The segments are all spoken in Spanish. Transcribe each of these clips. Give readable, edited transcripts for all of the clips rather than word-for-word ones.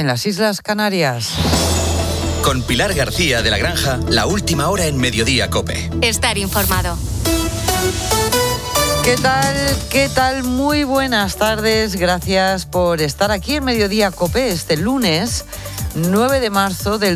en las Islas Canarias. Con Pilar García de la Granja, la última hora en Mediodía COPE. Estar informado. ¿Qué tal? Muy buenas tardes. Gracias por estar aquí en Mediodía COPE este lunes 9 de marzo del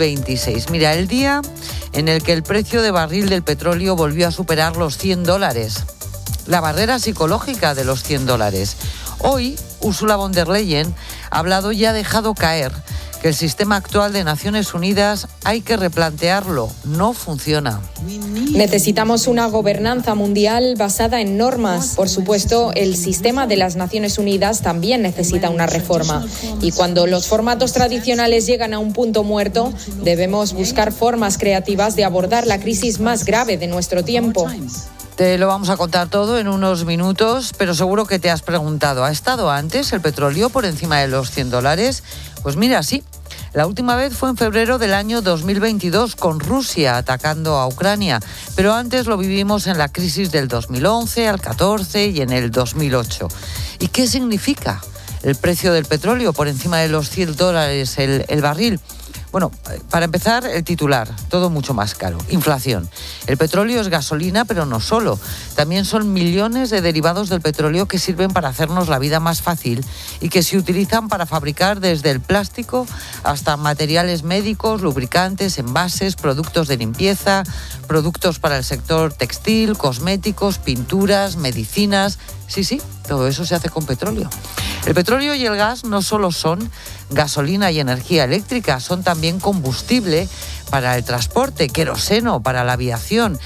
2026. Mira, el día en el que el precio de barril del petróleo volvió a superar los $100. La barrera psicológica de los $100. Hoy, Ursula von der Leyen ha hablado y ha dejado caer que el sistema actual de Naciones Unidas hay que replantearlo. No funciona. Necesitamos una gobernanza mundial basada en normas. Por supuesto, el sistema de las Naciones Unidas también necesita una reforma. Y cuando los formatos tradicionales llegan a un punto muerto, debemos buscar formas creativas de abordar la crisis más grave de nuestro tiempo. Te lo vamos a contar todo en unos minutos, pero seguro que te has preguntado, ¿ha estado antes el petróleo por encima de los $100? Pues mira, sí. La última vez fue en febrero del año 2022 con Rusia atacando a Ucrania, pero antes lo vivimos en la crisis del 2011, al 14 y en el 2008. ¿Y qué significa el precio del petróleo por encima de los $100 el barril? Bueno, para empezar, el titular, todo mucho más caro. Inflación. El petróleo es gasolina, pero no solo. También son millones de derivados del petróleo que sirven para hacernos la vida más fácil y que se utilizan para fabricar desde el plástico hasta materiales médicos, lubricantes, envases, productos de limpieza, productos para el sector textil, cosméticos, pinturas, medicinas. Sí, todo eso se hace con petróleo. El petróleo y el gas no solo son gasolina y energía eléctrica, son también combustible para el transporte, queroseno para la aviación,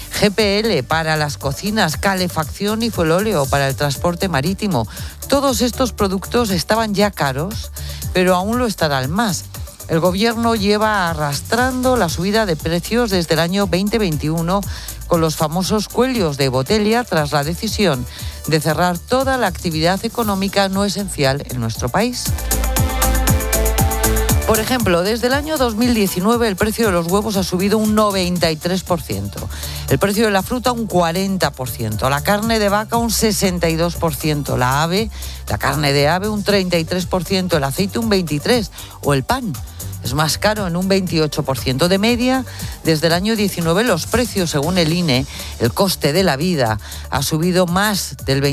GPL para las cocinas, calefacción y fuelóleo para el transporte marítimo. Todos estos productos estaban ya caros, pero aún lo estarán más. El gobierno lleva arrastrando la subida de precios desde el año 2021 con los famosos cuellos de botella tras la decisión de cerrar toda la actividad económica no esencial en nuestro país. Por ejemplo, desde el año 2019 el precio de los huevos ha subido un 93%, el precio de la fruta un 40%, la carne de vaca un 62%, la carne de ave un 33%, el aceite un 23% o el pan es más caro en un 28%. De media, desde el año 19 los precios, según el INE, el coste de la vida ha subido más del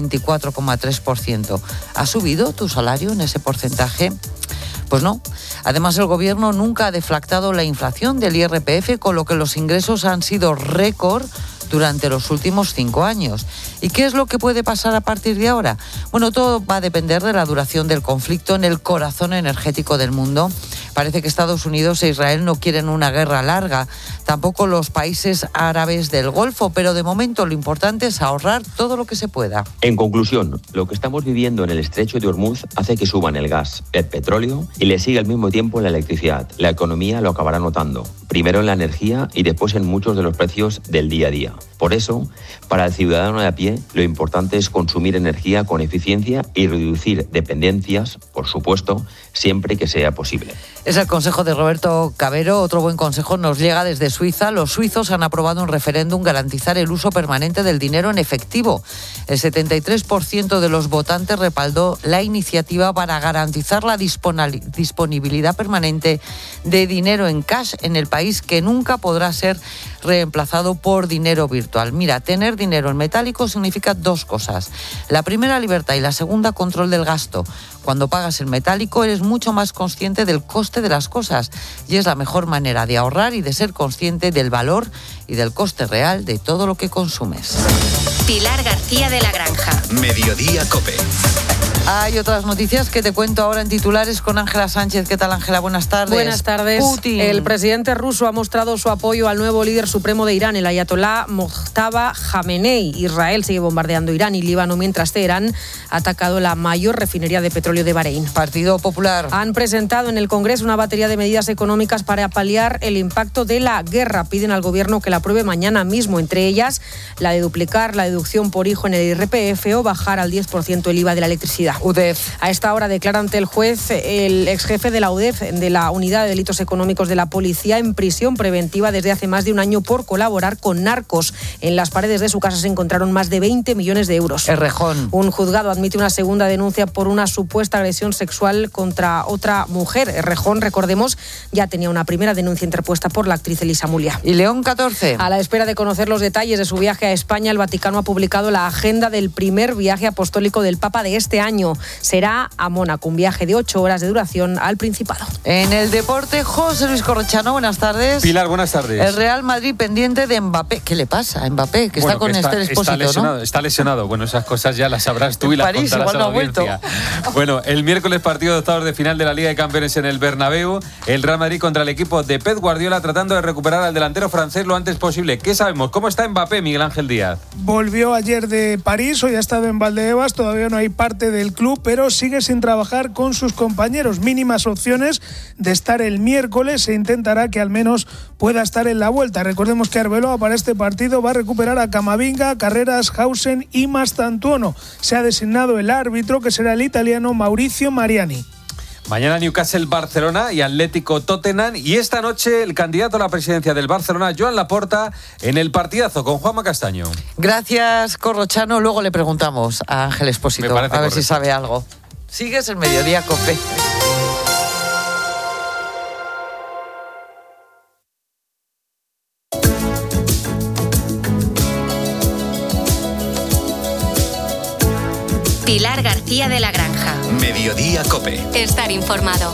24,3%. ¿Ha subido tu salario en ese porcentaje? Pues no. Además, el gobierno nunca ha deflactado la inflación del IRPF, con lo que los ingresos han sido récord durante los últimos 5 años. ¿Y qué es lo que puede pasar a partir de ahora? Bueno, todo va a depender de la duración del conflicto en el corazón energético del mundo. Parece que Estados Unidos e Israel no quieren una guerra larga, tampoco los países árabes del Golfo, pero de momento lo importante es ahorrar todo lo que se pueda. En conclusión, lo que estamos viviendo en el estrecho de Hormuz hace que suban el gas, el petróleo y le siga al mismo tiempo la electricidad. La economía lo acabará notando, primero en la energía y después en muchos de los precios del día a día. Por eso, para el ciudadano de a pie, lo importante es consumir energía con eficiencia y reducir dependencias, por supuesto, siempre que sea posible. Es el consejo de Roberto Cabero. Otro buen consejo nos llega desde Suiza. Los suizos han aprobado un referéndum garantizar el uso permanente del dinero en efectivo. El 73% de los votantes respaldó la iniciativa para garantizar la disponibilidad permanente de dinero en cash en el país, que nunca podrá ser reemplazado por dinero virtual. Mira, tener dinero en metálico significa dos cosas. La primera, libertad, y la segunda, control del gasto. Cuando pagas en metálico eres mucho más consciente del coste de las cosas y es la mejor manera de ahorrar y de ser consciente del valor y del coste real de todo lo que consumes. Pilar García de la Granja. Mediodía COPE. Hay otras noticias que te cuento ahora en titulares con Ángela Sánchez. ¿Qué tal, Ángela? Buenas tardes. Buenas tardes. Putin. El presidente ruso ha mostrado su apoyo al nuevo líder supremo de Irán, el ayatolá Mojtaba Jamenei. Israel sigue bombardeando Irán y Líbano, mientras Teherán ha atacado la mayor refinería de petróleo de Bahrein. Partido Popular. Han presentado en el Congreso una batería de medidas económicas para paliar el impacto de la guerra. Piden al Gobierno que la apruebe mañana mismo, entre ellas la de duplicar la deducción por hijo en el IRPF o bajar al 10% el IVA de la electricidad. UDEF. A esta hora declara ante el juez el exjefe de la UDEF, de la Unidad de Delitos Económicos de la Policía, en prisión preventiva desde hace más de un año por colaborar con narcos. En las paredes de su casa se encontraron más de 20 millones de euros. Errejón. Un juzgado admite una segunda denuncia por una supuesta agresión sexual contra otra mujer. Errejón, recordemos, ya tenía una primera denuncia interpuesta por la actriz Elisa Mulia. ¿Y León 14? A la espera de conocer los detalles de su viaje a España, el Vaticano ha publicado la agenda del primer viaje apostólico del Papa de este año. Será a Mónaco, un viaje de 8 horas de duración al Principado. En el deporte, José Luis Corrochano, buenas tardes. Pilar, buenas tardes. El Real Madrid pendiente de Mbappé. ¿Qué le pasa a Mbappé? Que está con Esther Expósito, ¿no? Está lesionado. Bueno, esas cosas ya las sabrás tú y las París, contarás a la igual no ha audiencia. Bueno, el miércoles partido de octavos de final de la Liga de Campeones en el Bernabéu. El Real Madrid contra el equipo de Pep Guardiola tratando de recuperar al delantero francés lo antes posible. ¿Qué sabemos? ¿Cómo está Mbappé, Miguel Ángel Díaz? Volvió ayer de París, hoy ha estado en Valdebebas, todavía no hay parte del club, pero sigue sin trabajar con sus compañeros. Mínimas opciones de estar el miércoles, se intentará que al menos pueda estar en la vuelta. Recordemos que Arbeloa para este partido va a recuperar a Camavinga, Carreras, Hausen y Mastantuono. Se ha designado el árbitro, que será el italiano Mauricio Mariani. Mañana Newcastle-Barcelona y Atlético-Tottenham. Y esta noche el candidato a la presidencia del Barcelona, Joan Laporta, en el partidazo con Juanma Castaño. Gracias, Corrochano. Luego le preguntamos a Ángel Expósito a ver si sabe algo. Sigues el Mediodía Cope. Pilar García de la Granja. Mediodía Cope. Estar informado.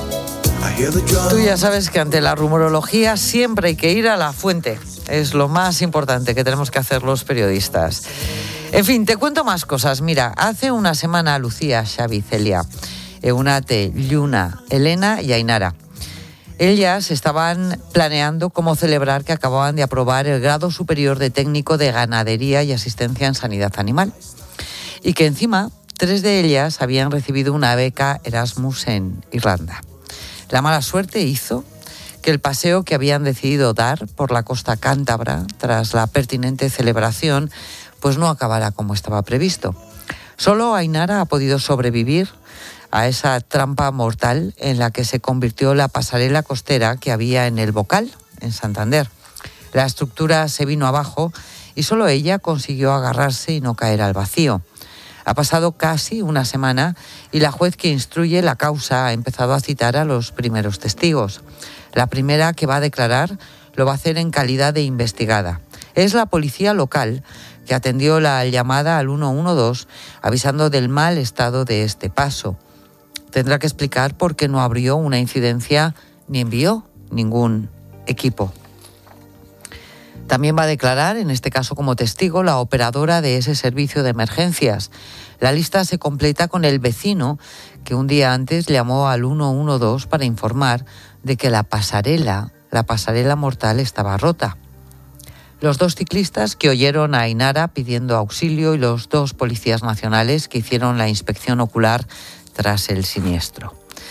Tú ya sabes que ante la rumorología siempre hay que ir a la fuente. Es lo más importante que tenemos que hacer los periodistas. En fin, te cuento más cosas. Mira, hace una semana Lucía, Xavi, Celia, Eunate, Lluna, Elena y Ainara. Ellas estaban planeando cómo celebrar que acababan de aprobar el grado superior de técnico de ganadería y asistencia en sanidad animal. Y que encima 3 de ellas habían recibido una beca Erasmus en Irlanda. La mala suerte hizo que el paseo que habían decidido dar por la costa cántabra tras la pertinente celebración pues no acabara como estaba previsto. Solo Ainara ha podido sobrevivir a esa trampa mortal en la que se convirtió la pasarela costera que había en el Bocal, en Santander. La estructura se vino abajo y solo ella consiguió agarrarse y no caer al vacío. Ha pasado casi una semana y la juez que instruye la causa ha empezado a citar a los primeros testigos. La primera que va a declarar lo va a hacer en calidad de investigada. Es la policía local que atendió la llamada al 112 avisando del mal estado de este paso. Tendrá que explicar por qué no abrió una incidencia ni envió ningún equipo. También va a declarar, en este caso como testigo, la operadora de ese servicio de emergencias. La lista se completa con el vecino que un día antes llamó al 112 para informar de que la pasarela mortal estaba rota. Los 2 ciclistas que oyeron a Ainara pidiendo auxilio y los 2 policías nacionales que hicieron la inspección ocular tras el siniestro.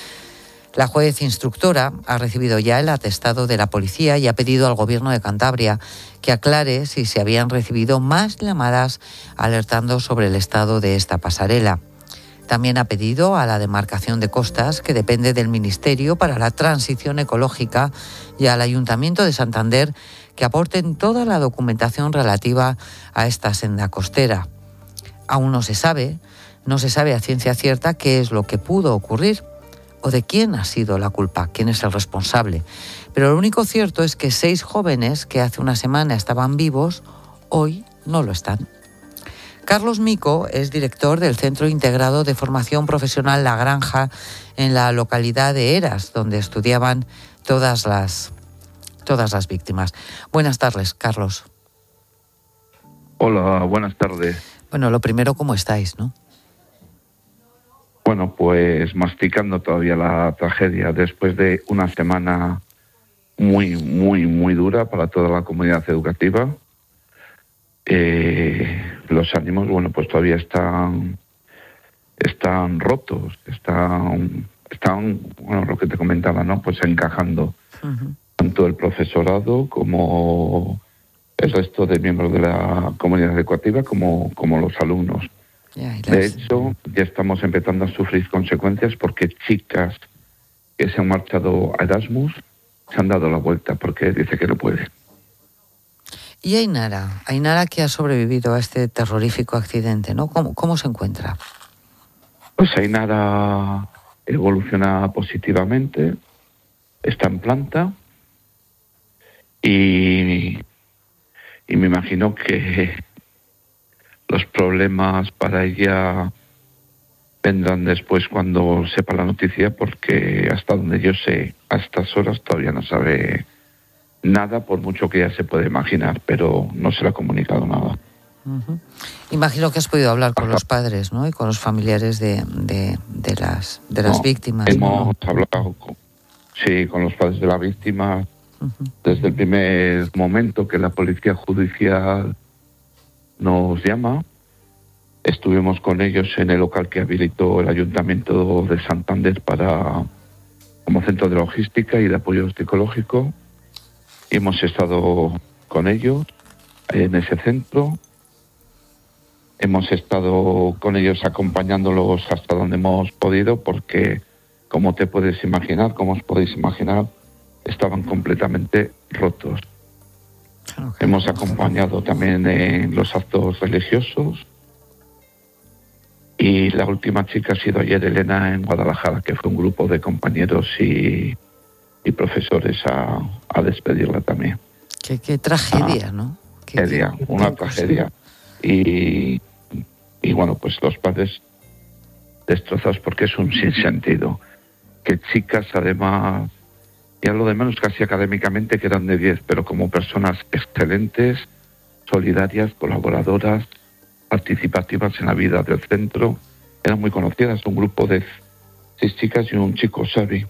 La juez instructora ha recibido ya el atestado de la policía y ha pedido al Gobierno de Cantabria que aclare si se habían recibido más llamadas alertando sobre el estado de esta pasarela. También ha pedido a la demarcación de costas, que depende del Ministerio para la Transición Ecológica, y al Ayuntamiento de Santander que aporten toda la documentación relativa a esta senda costera. Aún no se sabe a ciencia cierta qué es lo que pudo ocurrir o de quién ha sido la culpa, quién es el responsable. Pero lo único cierto es que 6 jóvenes que hace una semana estaban vivos, hoy no lo están. Carlos Mico es director del Centro Integrado de Formación Profesional La Granja en la localidad de Eras, donde estudiaban todas las víctimas. Buenas tardes, Carlos. Hola, buenas tardes. Bueno, lo primero, ¿cómo estáis, no? Bueno, pues masticando todavía la tragedia después de una semana muy, muy, muy dura para toda la comunidad educativa. Los ánimos, bueno, pues todavía están rotos, están, bueno, lo que te comentaba, ¿no? Pues encajando tanto el profesorado como el resto de miembros de la comunidad educativa como los alumnos. De hecho, ya estamos empezando a sufrir consecuencias porque chicas que se han marchado a Erasmus se han dado la vuelta porque dice que no puede. Y Ainara que ha sobrevivido a este terrorífico accidente, ¿no? ¿Cómo se encuentra? Pues Ainara evoluciona positivamente, está en planta y me imagino que los problemas para ella vendrán después cuando sepa la noticia, porque hasta donde yo sé, a estas horas todavía no sabe nada, por mucho que ya se puede imaginar, pero no se le ha comunicado nada. Uh-huh. Imagino que has podido hablar con los padres, ¿no? Y con los familiares de las víctimas. Hemos hablado con los padres de la víctima desde el primer momento que la policía judicial nos llama. Estuvimos con ellos en el local que habilitó el Ayuntamiento de Santander como centro de logística y de apoyo psicológico. Y hemos estado con ellos en ese centro. Hemos estado con ellos acompañándolos hasta donde hemos podido, porque, como os podéis imaginar, estaban completamente rotos. Hemos acompañado también en los actos religiosos. Y la última chica ha sido ayer Elena en Guadalajara, que fue un grupo de compañeros y profesores a despedirla también. Qué tragedia, ¿no? Una tragedia. Y bueno, pues los padres destrozados porque es un sinsentido. Que chicas, además, ya lo de menos casi académicamente, que eran de 10, pero como personas excelentes, solidarias, colaboradoras, participativas en la vida del centro, eran muy conocidas. Un grupo de 6 chicas y un chico, Xavi.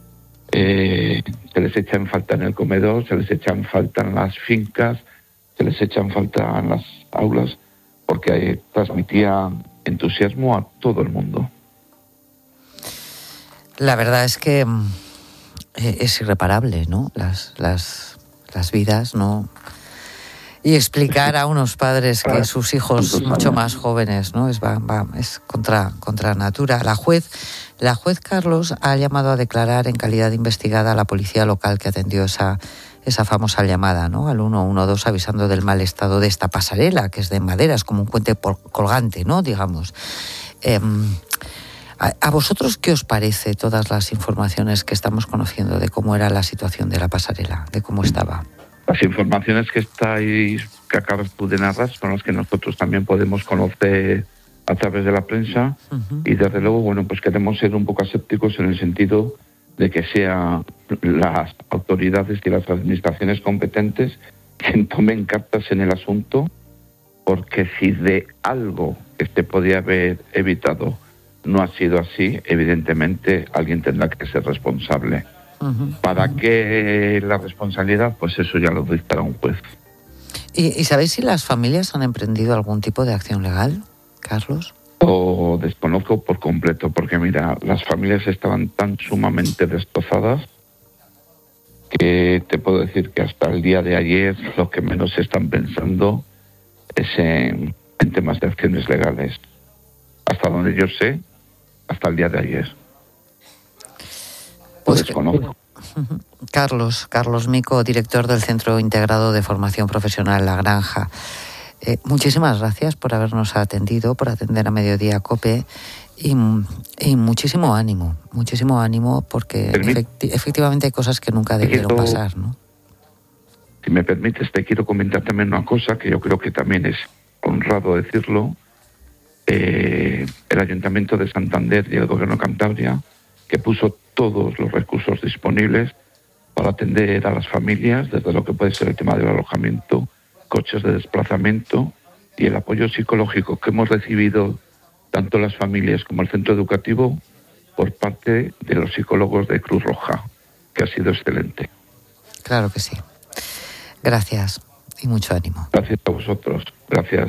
Se les echa en falta en el comedor, se les echa en falta en las fincas, se les echa en falta en las aulas, porque transmitía entusiasmo a todo el mundo. La verdad es que es irreparable, ¿no? Las vidas, ¿no? Y explicar a unos padres que sus hijos mucho más jóvenes, ¿no? Es contra natura. La juez Carlos ha llamado a declarar en calidad de investigada a la policía local que atendió esa famosa llamada, ¿no? Al 112, avisando del mal estado de esta pasarela, que es de madera, es como un puente colgante, ¿no? Digamos. ¿A vosotros qué os parece todas las informaciones que estamos conociendo de cómo era la situación de la pasarela, de cómo estaba? Las informaciones que acabas tú de narrar son las que nosotros también podemos conocer a través de la prensa. Y desde luego, bueno, pues queremos ser un poco escépticos en el sentido de que sean las autoridades y las administraciones competentes quien tomen cartas en el asunto, porque si de algo que se podía haber evitado no ha sido así, evidentemente alguien tendrá que ser responsable. ¿Para qué la responsabilidad? Pues eso ya lo dictará un juez. ¿Y sabéis si las familias han emprendido algún tipo de acción legal, Carlos? Lo desconozco por completo, porque mira, las familias estaban tan sumamente destrozadas que te puedo decir que hasta el día de ayer lo que menos están pensando es en temas de acciones legales. Hasta donde yo sé, hasta el día de ayer. Pues desconozco. Carlos Mico, director del Centro Integrado de Formación Profesional La Granja. Muchísimas gracias por habernos atendido, por atender a Mediodía COPE y muchísimo ánimo, porque efectivamente hay cosas que nunca debieron pasar, ¿no? Si me permites, te quiero comentar también una cosa que yo creo que también es honrado decirlo. El Ayuntamiento de Santander y el Gobierno de Cantabria, que puso todos los recursos disponibles para atender a las familias, desde lo que puede ser el tema del alojamiento, coches de desplazamiento y el apoyo psicológico que hemos recibido tanto las familias como el centro educativo por parte de los psicólogos de Cruz Roja, que ha sido excelente. Claro que sí. Gracias y mucho ánimo. Gracias a vosotros. Gracias.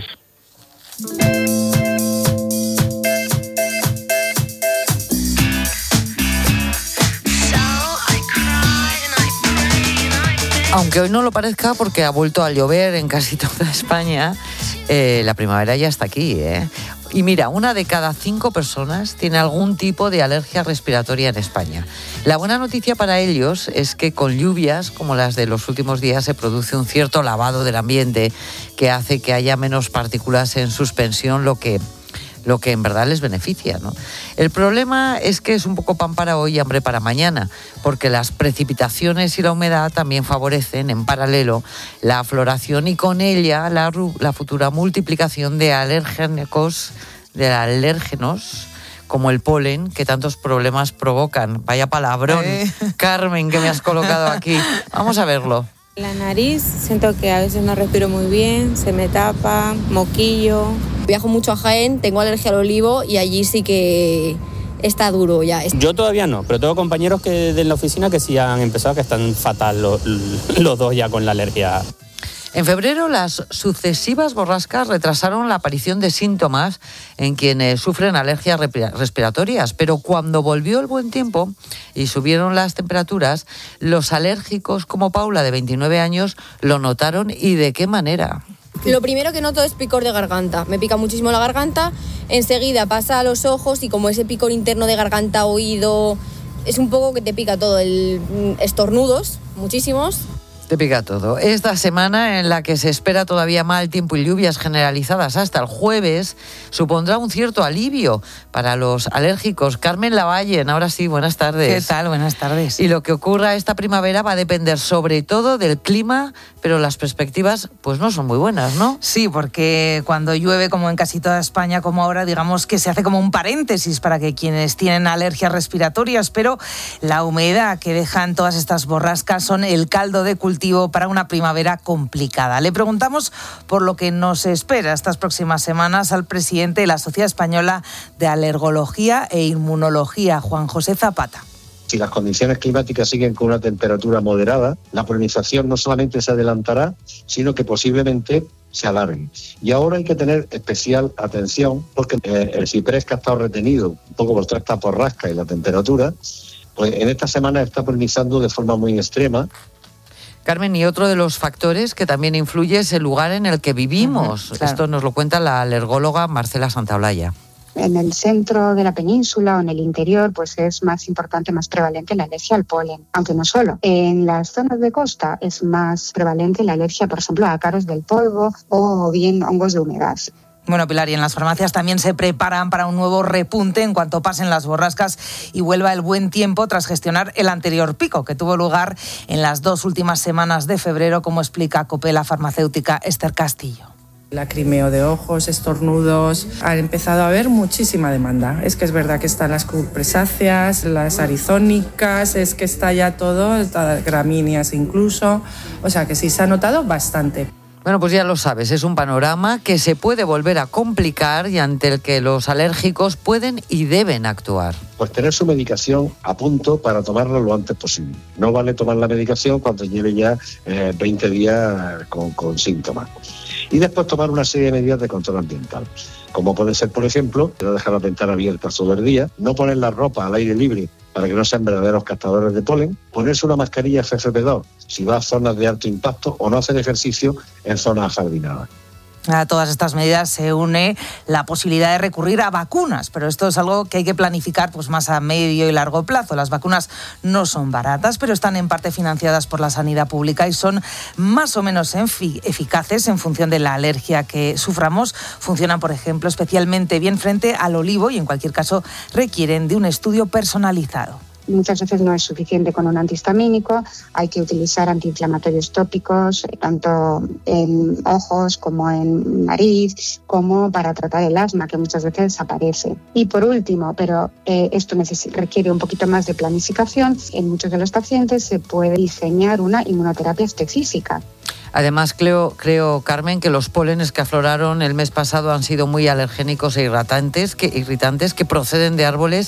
Aunque hoy no lo parezca, porque ha vuelto a llover en casi toda España, la primavera ya está aquí, ¿eh? Y mira, 1 de cada 5 personas tiene algún tipo de alergia respiratoria en España. La buena noticia para ellos es que con lluvias como las de los últimos días se produce un cierto lavado del ambiente que hace que haya menos partículas en suspensión, lo que en verdad les beneficia, ¿no? El problema es que es un poco pan para hoy y hambre para mañana, porque las precipitaciones y la humedad también favorecen en paralelo la floración y con ella la futura multiplicación de alérgenos como el polen, que tantos problemas provocan. Vaya palabrón, Carmen, que me has colocado aquí. Vamos a verlo. La nariz, siento que a veces no respiro muy bien, se me tapa, moquillo. Viajo mucho a Jaén, tengo alergia al olivo y allí sí que está duro ya. Yo todavía no, pero tengo compañeros que de la oficina que sí han empezado, que están fatal los dos ya con la alergia. En febrero, las sucesivas borrascas retrasaron la aparición de síntomas en quienes sufren alergias respiratorias, pero cuando volvió el buen tiempo y subieron las temperaturas, los alérgicos como Paula, de 29 años, lo notaron. ¿Y de qué manera? Lo primero que noto es picor de garganta. Me pica muchísimo la garganta, enseguida pasa a los ojos y como ese picor interno de garganta, oído, es un poco que te pica todo. Estornudos, muchísimos. Te pica todo. Esta semana, en la que se espera todavía mal tiempo y lluvias generalizadas hasta el jueves, supondrá un cierto alivio para los alérgicos. Carmen Lavallen, ahora sí, buenas tardes. ¿Qué tal? Buenas tardes. Y lo que ocurra esta primavera va a depender sobre todo del clima, pero las perspectivas pues no son muy buenas, ¿no? Sí, porque cuando llueve, como en casi toda España, como ahora, digamos que se hace como un paréntesis para que quienes tienen alergias respiratorias, pero la humedad que dejan todas estas borrascas son el caldo de cultivo para una primavera complicada. Le preguntamos por lo que nos espera estas próximas semanas al presidente de la Sociedad Española de Alergología e Inmunología, Juan José Zapata. Si las condiciones climáticas siguen con una temperatura moderada, la polinización no solamente se adelantará, sino que posiblemente se alargue. Y ahora hay que tener especial atención porque el ciprés, que ha estado retenido un poco por toda esta borrasca y la temperatura, pues en esta semana está polinizando de forma muy extrema. Carmen, y otro de los factores que también influye es el lugar en el que vivimos. Claro. Esto nos lo cuenta la alergóloga Marcela Santaolalla. En el centro de la península o en el interior, pues es más importante, más prevalente la alergia al polen, aunque no solo. En las zonas de costa es más prevalente la alergia, por ejemplo, a ácaros del polvo o bien hongos de humedad. Bueno, Pilar, y en las farmacias también se preparan para un nuevo repunte en cuanto pasen las borrascas y vuelva el buen tiempo tras gestionar el anterior pico que tuvo lugar en las 2 últimas semanas de febrero, como explica COPE la farmacéutica Esther Castillo. Lacrimeo de ojos, estornudos, ha empezado a haber muchísima demanda. Es que es verdad que están las cupresáceas, las arizónicas, es que está ya todo, las gramíneas incluso, o sea que sí se ha notado bastante. Bueno, pues ya lo sabes, es un panorama que se puede volver a complicar y ante el que los alérgicos pueden y deben actuar. Pues tener su medicación a punto para tomarla lo antes posible. No vale tomar la medicación cuando lleve ya 20 días con síntomas. Y después tomar una serie de medidas de control ambiental, como puede ser, por ejemplo, no dejar la ventana abierta todo el día, no poner la ropa al aire libre para que no sean verdaderos captadores de polen, ponerse una mascarilla FFP2 si va a zonas de alto impacto o no hacer ejercicio en zonas ajardinadas. A todas estas medidas se une la posibilidad de recurrir a vacunas, pero esto es algo que hay que planificar pues más a medio y largo plazo. Las vacunas no son baratas, pero están en parte financiadas por la sanidad pública y son más o menos eficaces en función de la alergia que suframos. Funcionan, por ejemplo, especialmente bien frente al olivo y en cualquier caso requieren de un estudio personalizado. Muchas veces no es suficiente con un antihistamínico, hay que utilizar antiinflamatorios tópicos, tanto en ojos como en nariz, como para tratar el asma, que muchas veces aparece. Y por último, pero esto requiere un poquito más de planificación, en muchos de los pacientes se puede diseñar una inmunoterapia específica. Además, creo, Carmen, que los pólenes que afloraron el mes pasado han sido muy alergénicos e irritantes que proceden de árboles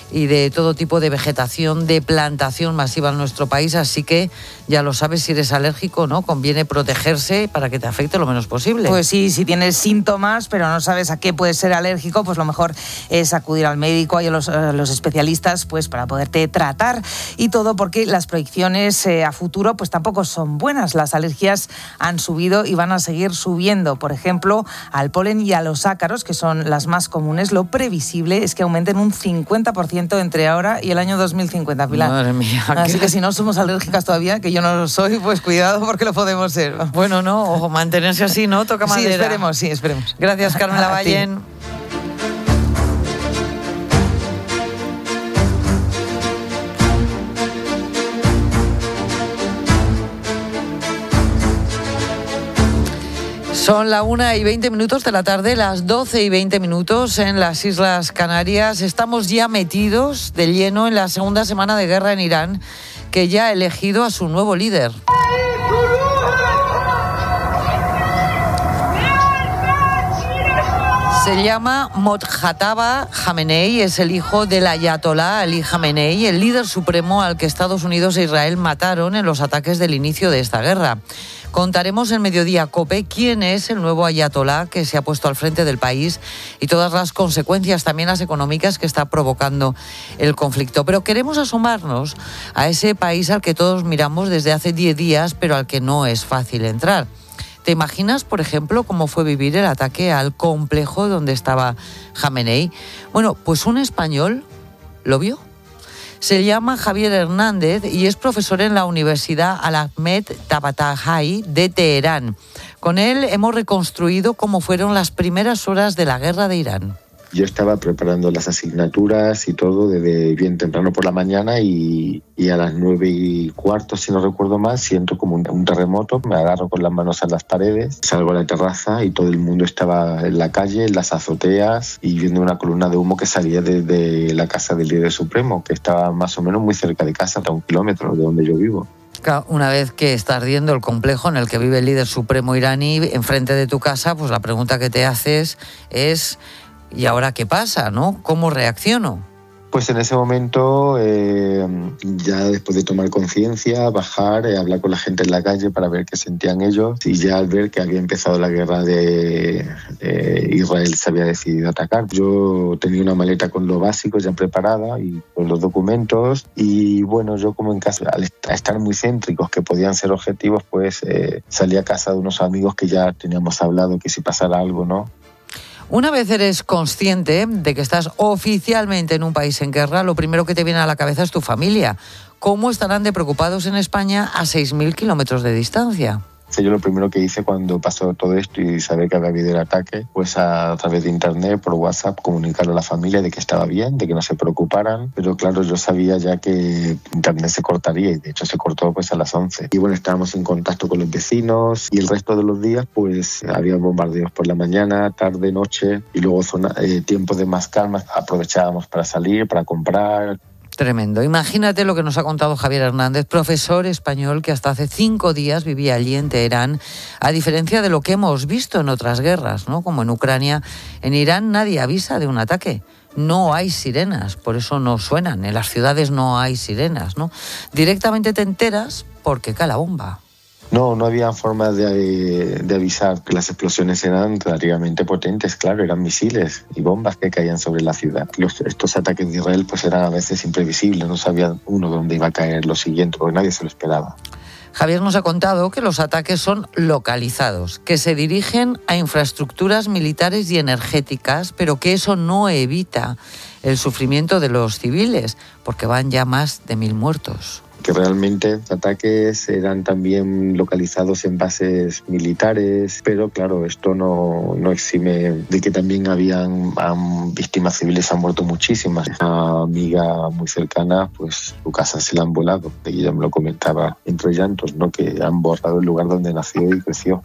y de todo tipo de vegetación, de plantación masiva en nuestro país, así que ya lo sabes, si eres alérgico, ¿no? Conviene protegerse para que te afecte lo menos posible. Pues sí, si tienes síntomas, pero no sabes a qué puedes ser alérgico, pues lo mejor es acudir al médico y a los especialistas, pues para poderte tratar, y todo porque las proyecciones a futuro pues tampoco son buenas. Las alergias han subido y van a seguir subiendo, por ejemplo, al polen y a los ácaros, que son las más comunes. Lo previsible es que aumenten un 50% entre ahora y el año 2050, Pilar. Madre mía. Así que si no somos alérgicas todavía, que yo no lo soy, pues cuidado porque lo podemos ser. Bueno, no, ojo, mantenerse así, ¿no? Toca madera. Sí, esperemos. Gracias, Carmen Lavallén. Son la 1:20 de la tarde, las 12:20 en las Islas Canarias. Estamos ya metidos de lleno en la segunda semana de guerra en Irán, que ya ha elegido a su nuevo líder. Se llama Mojtaba Khamenei, es el hijo del ayatolá Ali Khamenei, el líder supremo al que Estados Unidos e Israel mataron en los ataques del inicio de esta guerra. Contaremos en Mediodía COPE quién es el nuevo ayatolá que se ha puesto al frente del país y todas las consecuencias, también las económicas, que está provocando el conflicto. Pero queremos asomarnos a ese país al que todos miramos desde hace 10 días, pero al que no es fácil entrar. ¿Te imaginas, por ejemplo, cómo fue vivir el ataque al complejo donde estaba Khamenei? Bueno, pues un español lo vio. Se llama Javier Hernández y es profesor en la Universidad Al-Ahmed Tabatabai de Teherán. Con él hemos reconstruido cómo fueron las primeras horas de la guerra de Irán. Yo estaba preparando las asignaturas y todo desde bien temprano por la mañana y a las 9:15, si no recuerdo mal, siento como un terremoto, me agarro con las manos a las paredes, salgo a la terraza y todo el mundo estaba en la calle, en las azoteas y viendo una columna de humo que salía desde la casa del líder supremo, que estaba más o menos muy cerca de casa, a 1 kilómetro de donde yo vivo. Una vez que está ardiendo el complejo en el que vive el líder supremo iraní enfrente de tu casa, pues la pregunta que te haces es: ¿y ahora qué pasa, no? ¿Cómo reacciono? Pues en ese momento, ya después de tomar conciencia, bajar, hablar con la gente en la calle para ver qué sentían ellos, y ya al ver que había empezado la guerra de Israel se había decidido atacar. Yo tenía una maleta con lo básico ya preparada y con los documentos, y bueno, yo como en casa, al estar muy céntricos que podían ser objetivos, pues salí a casa de unos amigos que ya teníamos hablado que si pasara algo, ¿no? Una vez eres consciente de que estás oficialmente en un país en guerra, lo primero que te viene a la cabeza es tu familia. ¿Cómo estarán de preocupados en España a 6.000 kilómetros de distancia? Yo lo primero que hice cuando pasó todo esto y saber que había habido el ataque, pues a través de internet, por WhatsApp, comunicarle a la familia de que estaba bien, de que no se preocuparan. Pero claro, yo sabía ya que internet se cortaría y de hecho se cortó pues a las 11. Y bueno, estábamos en contacto con los vecinos y el resto de los días pues había bombardeos por la mañana, tarde, noche y luego tiempos de más calma. Aprovechábamos para salir, para comprar. Tremendo. Imagínate lo que nos ha contado Javier Hernández, profesor español que hasta hace 5 días vivía allí en Teherán, a diferencia de lo que hemos visto en otras guerras, ¿no? Como en Ucrania. En Irán nadie avisa de un ataque. No hay sirenas, por eso no suenan. En las ciudades no hay sirenas, ¿no? Directamente te enteras porque cae la bomba. No había forma de avisar, que las explosiones eran relativamente potentes, claro, eran misiles y bombas que caían sobre la ciudad. Estos ataques de Israel pues eran a veces imprevisibles, no sabía uno dónde iba a caer lo siguiente, porque nadie se lo esperaba. Javier nos ha contado que los ataques son localizados, que se dirigen a infraestructuras militares y energéticas, pero que eso no evita el sufrimiento de los civiles, porque van ya más de 1.000 muertos. Que realmente los ataques eran también localizados en bases militares, pero claro, esto no exime de que también habían víctimas civiles, han muerto muchísimas. Una amiga muy cercana, pues su casa se la han volado, y ella me lo comentaba entre llantos, ¿no? Que han borrado el lugar donde nació y creció.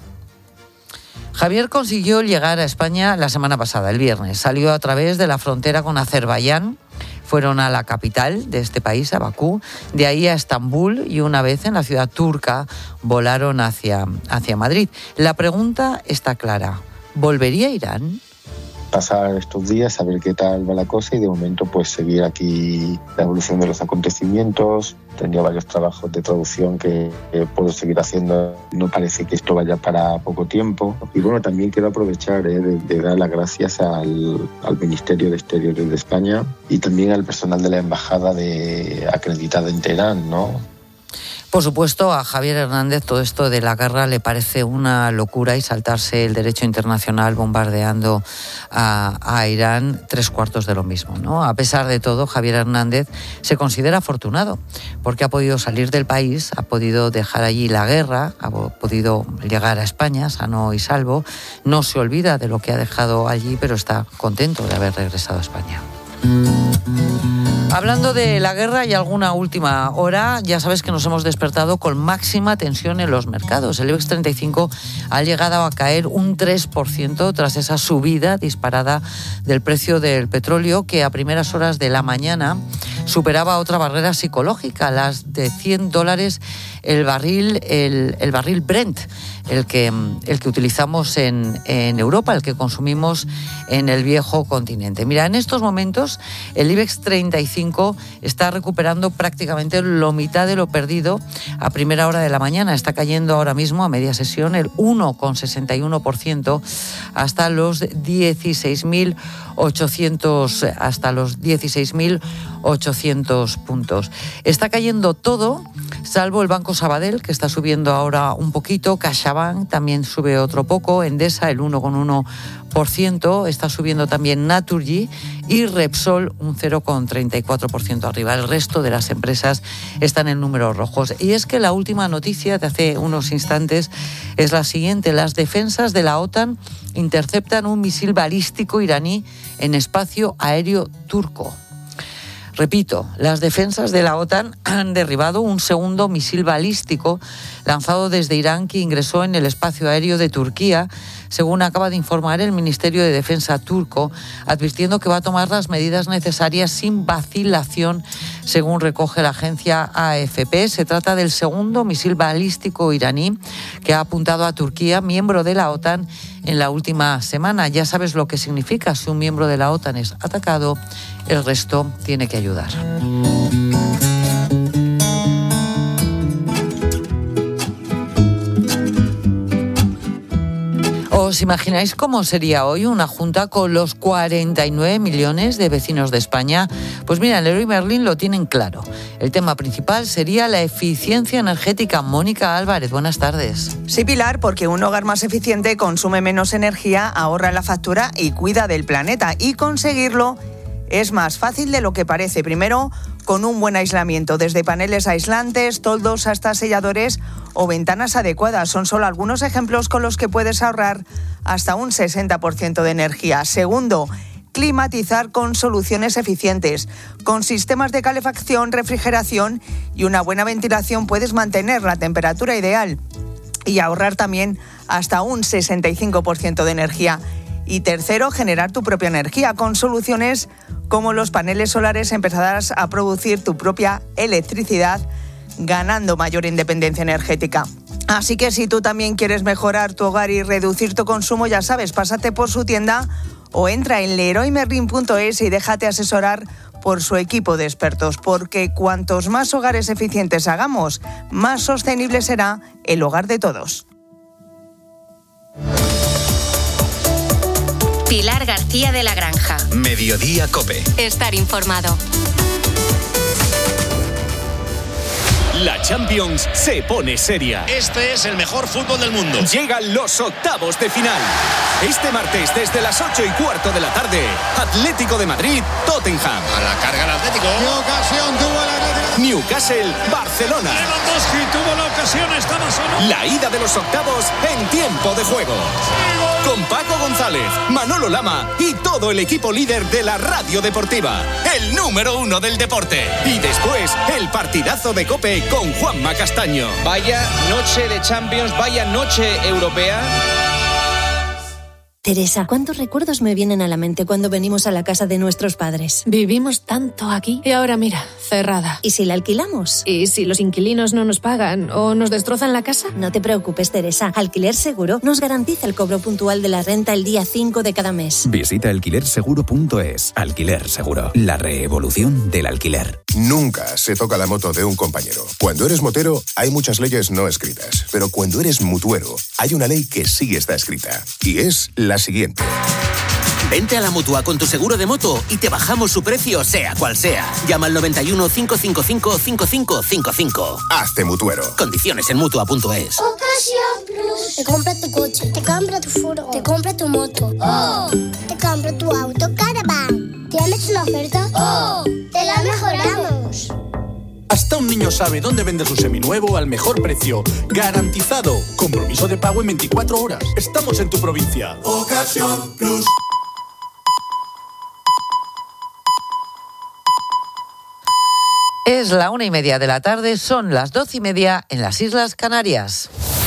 Javier consiguió llegar a España la semana pasada, el viernes. Salió a través de la frontera con Azerbaiyán. Fueron a la capital de este país, a Bakú, de ahí a Estambul y una vez en la ciudad turca volaron hacia Madrid. La pregunta está clara: ¿volvería a Irán? pasar estos días, a ver qué tal va la cosa y de momento pues seguir aquí la evolución de los acontecimientos. Tenía varios trabajos de traducción que puedo seguir haciendo. No parece que esto vaya para poco tiempo. Y bueno, también quiero aprovechar de dar las gracias al Ministerio de Exteriores de España y también al personal de la Embajada acreditada en Teherán, ¿no? Por supuesto, a Javier Hernández todo esto de la guerra le parece una locura y saltarse el derecho internacional bombardeando a Irán 3/4 de lo mismo, ¿no? A pesar de todo, Javier Hernández se considera afortunado porque ha podido salir del país, ha podido dejar allí la guerra, ha podido llegar a España sano y salvo. No se olvida de lo que ha dejado allí, pero está contento de haber regresado a España. Hablando de la guerra y alguna última hora, ya sabes que nos hemos despertado con máxima tensión en los mercados. El IBEX 35 ha llegado a caer un 3% tras esa subida disparada del precio del petróleo que a primeras horas de la mañana superaba otra barrera psicológica, las de $100 el barril Brent, el que utilizamos en Europa, el que consumimos en el viejo continente. Mira, en estos momentos el IBEX 35 está recuperando prácticamente la mitad de lo perdido a primera hora de la mañana. Está cayendo ahora mismo a media sesión el 1,61% hasta los 16.800 puntos. Está cayendo todo, salvo el Banco Sabadell, que está subiendo ahora un poquito. CaixaBank también sube otro poco. Endesa el 1,1%. Está subiendo también Naturgy y Repsol un 0,34% arriba. El resto de las empresas están en números rojos. Y es que la última noticia de hace unos instantes es la siguiente. Las defensas de la OTAN interceptan un misil balístico iraní en espacio aéreo turco. Repito, las defensas de la OTAN han derribado un segundo misil balístico lanzado desde Irán que ingresó en el espacio aéreo de Turquía, según acaba de informar el Ministerio de Defensa turco, advirtiendo que va a tomar las medidas necesarias sin vacilación, según recoge la agencia AFP. Se trata del segundo misil balístico iraní que ha apuntado a Turquía, miembro de la OTAN, en la última semana. Ya sabes lo que significa: si un miembro de la OTAN es atacado, el resto tiene que ayudar. ¿Os imagináis cómo sería hoy una junta con los 49 millones de vecinos de España? Pues mira, en Leroy Merlin lo tienen claro. El tema principal sería la eficiencia energética. Mónica Álvarez, buenas tardes. Sí, Pilar, porque un hogar más eficiente consume menos energía, ahorra la factura y cuida del planeta. Y conseguirlo es más fácil de lo que parece. Primero, con un buen aislamiento, desde paneles aislantes, toldos hasta selladores o ventanas adecuadas. Son solo algunos ejemplos con los que puedes ahorrar hasta un 60% de energía. Segundo, climatizar con soluciones eficientes. Con sistemas de calefacción, refrigeración y una buena ventilación puedes mantener la temperatura ideal y ahorrar también hasta un 65% de energía. Y tercero, generar tu propia energía con soluciones como los paneles solares. Empezarás a producir tu propia electricidad, ganando mayor independencia energética. Así que si tú también quieres mejorar tu hogar y reducir tu consumo, ya sabes, pásate por su tienda o entra en leroymerlin.es y déjate asesorar por su equipo de expertos, porque cuantos más hogares eficientes hagamos, más sostenible será el hogar de todos. Pilar García de la Granja. Mediodía COPE. Estar informado. La Champions se pone seria. Este es el mejor fútbol del mundo. Llegan los octavos de final. Este martes, desde las 8:15 de la tarde, Atlético de Madrid, Tottenham. A la carga el Atlético. ¿Qué ocasión tuvo el Atlético? Newcastle, Barcelona. Lewandowski tuvo la ocasión, estaba solo. La ida de los octavos en tiempo de juego. Con Paco González, Manolo Lama y todo el equipo líder de la radio deportiva. El número 1 del deporte. Y después, el partidazo de COPE con Juanma Castaño. Vaya noche de Champions, vaya noche europea. Teresa, ¿cuántos recuerdos me vienen a la mente cuando venimos a la casa de nuestros padres? Vivimos tanto aquí y ahora mira, cerrada. ¿Y si la alquilamos? ¿Y si los inquilinos no nos pagan o nos destrozan la casa? No te preocupes, Teresa. Alquiler Seguro nos garantiza el cobro puntual de la renta el día 5 de cada mes. Visita alquilerseguro.es. Alquiler Seguro, la revolución del alquiler. Nunca se toca la moto de un compañero. Cuando eres motero, hay muchas leyes no escritas. Pero cuando eres mutuero, hay una ley que sí está escrita. Y es la siguiente. Vente a la Mutua con tu seguro de moto y te bajamos su precio, sea cual sea. Llama al 91 555 5555. Hazte mutuero. Condiciones en Mutua.es. Ocasión Plus. Te compra tu coche, te compra tu furgo, te compra tu moto. ¡Oh! Te compra tu auto Caravan. ¿Tienes una oferta? ¡Oh! ¡Te la mejoramos! Hasta un niño sabe dónde vende su seminuevo al mejor precio. ¡Garantizado! Compromiso de pago en 24 horas. Estamos en tu provincia. Ocasión Plus. Es la 1:30 de la tarde, son las 12:30 en las Islas Canarias.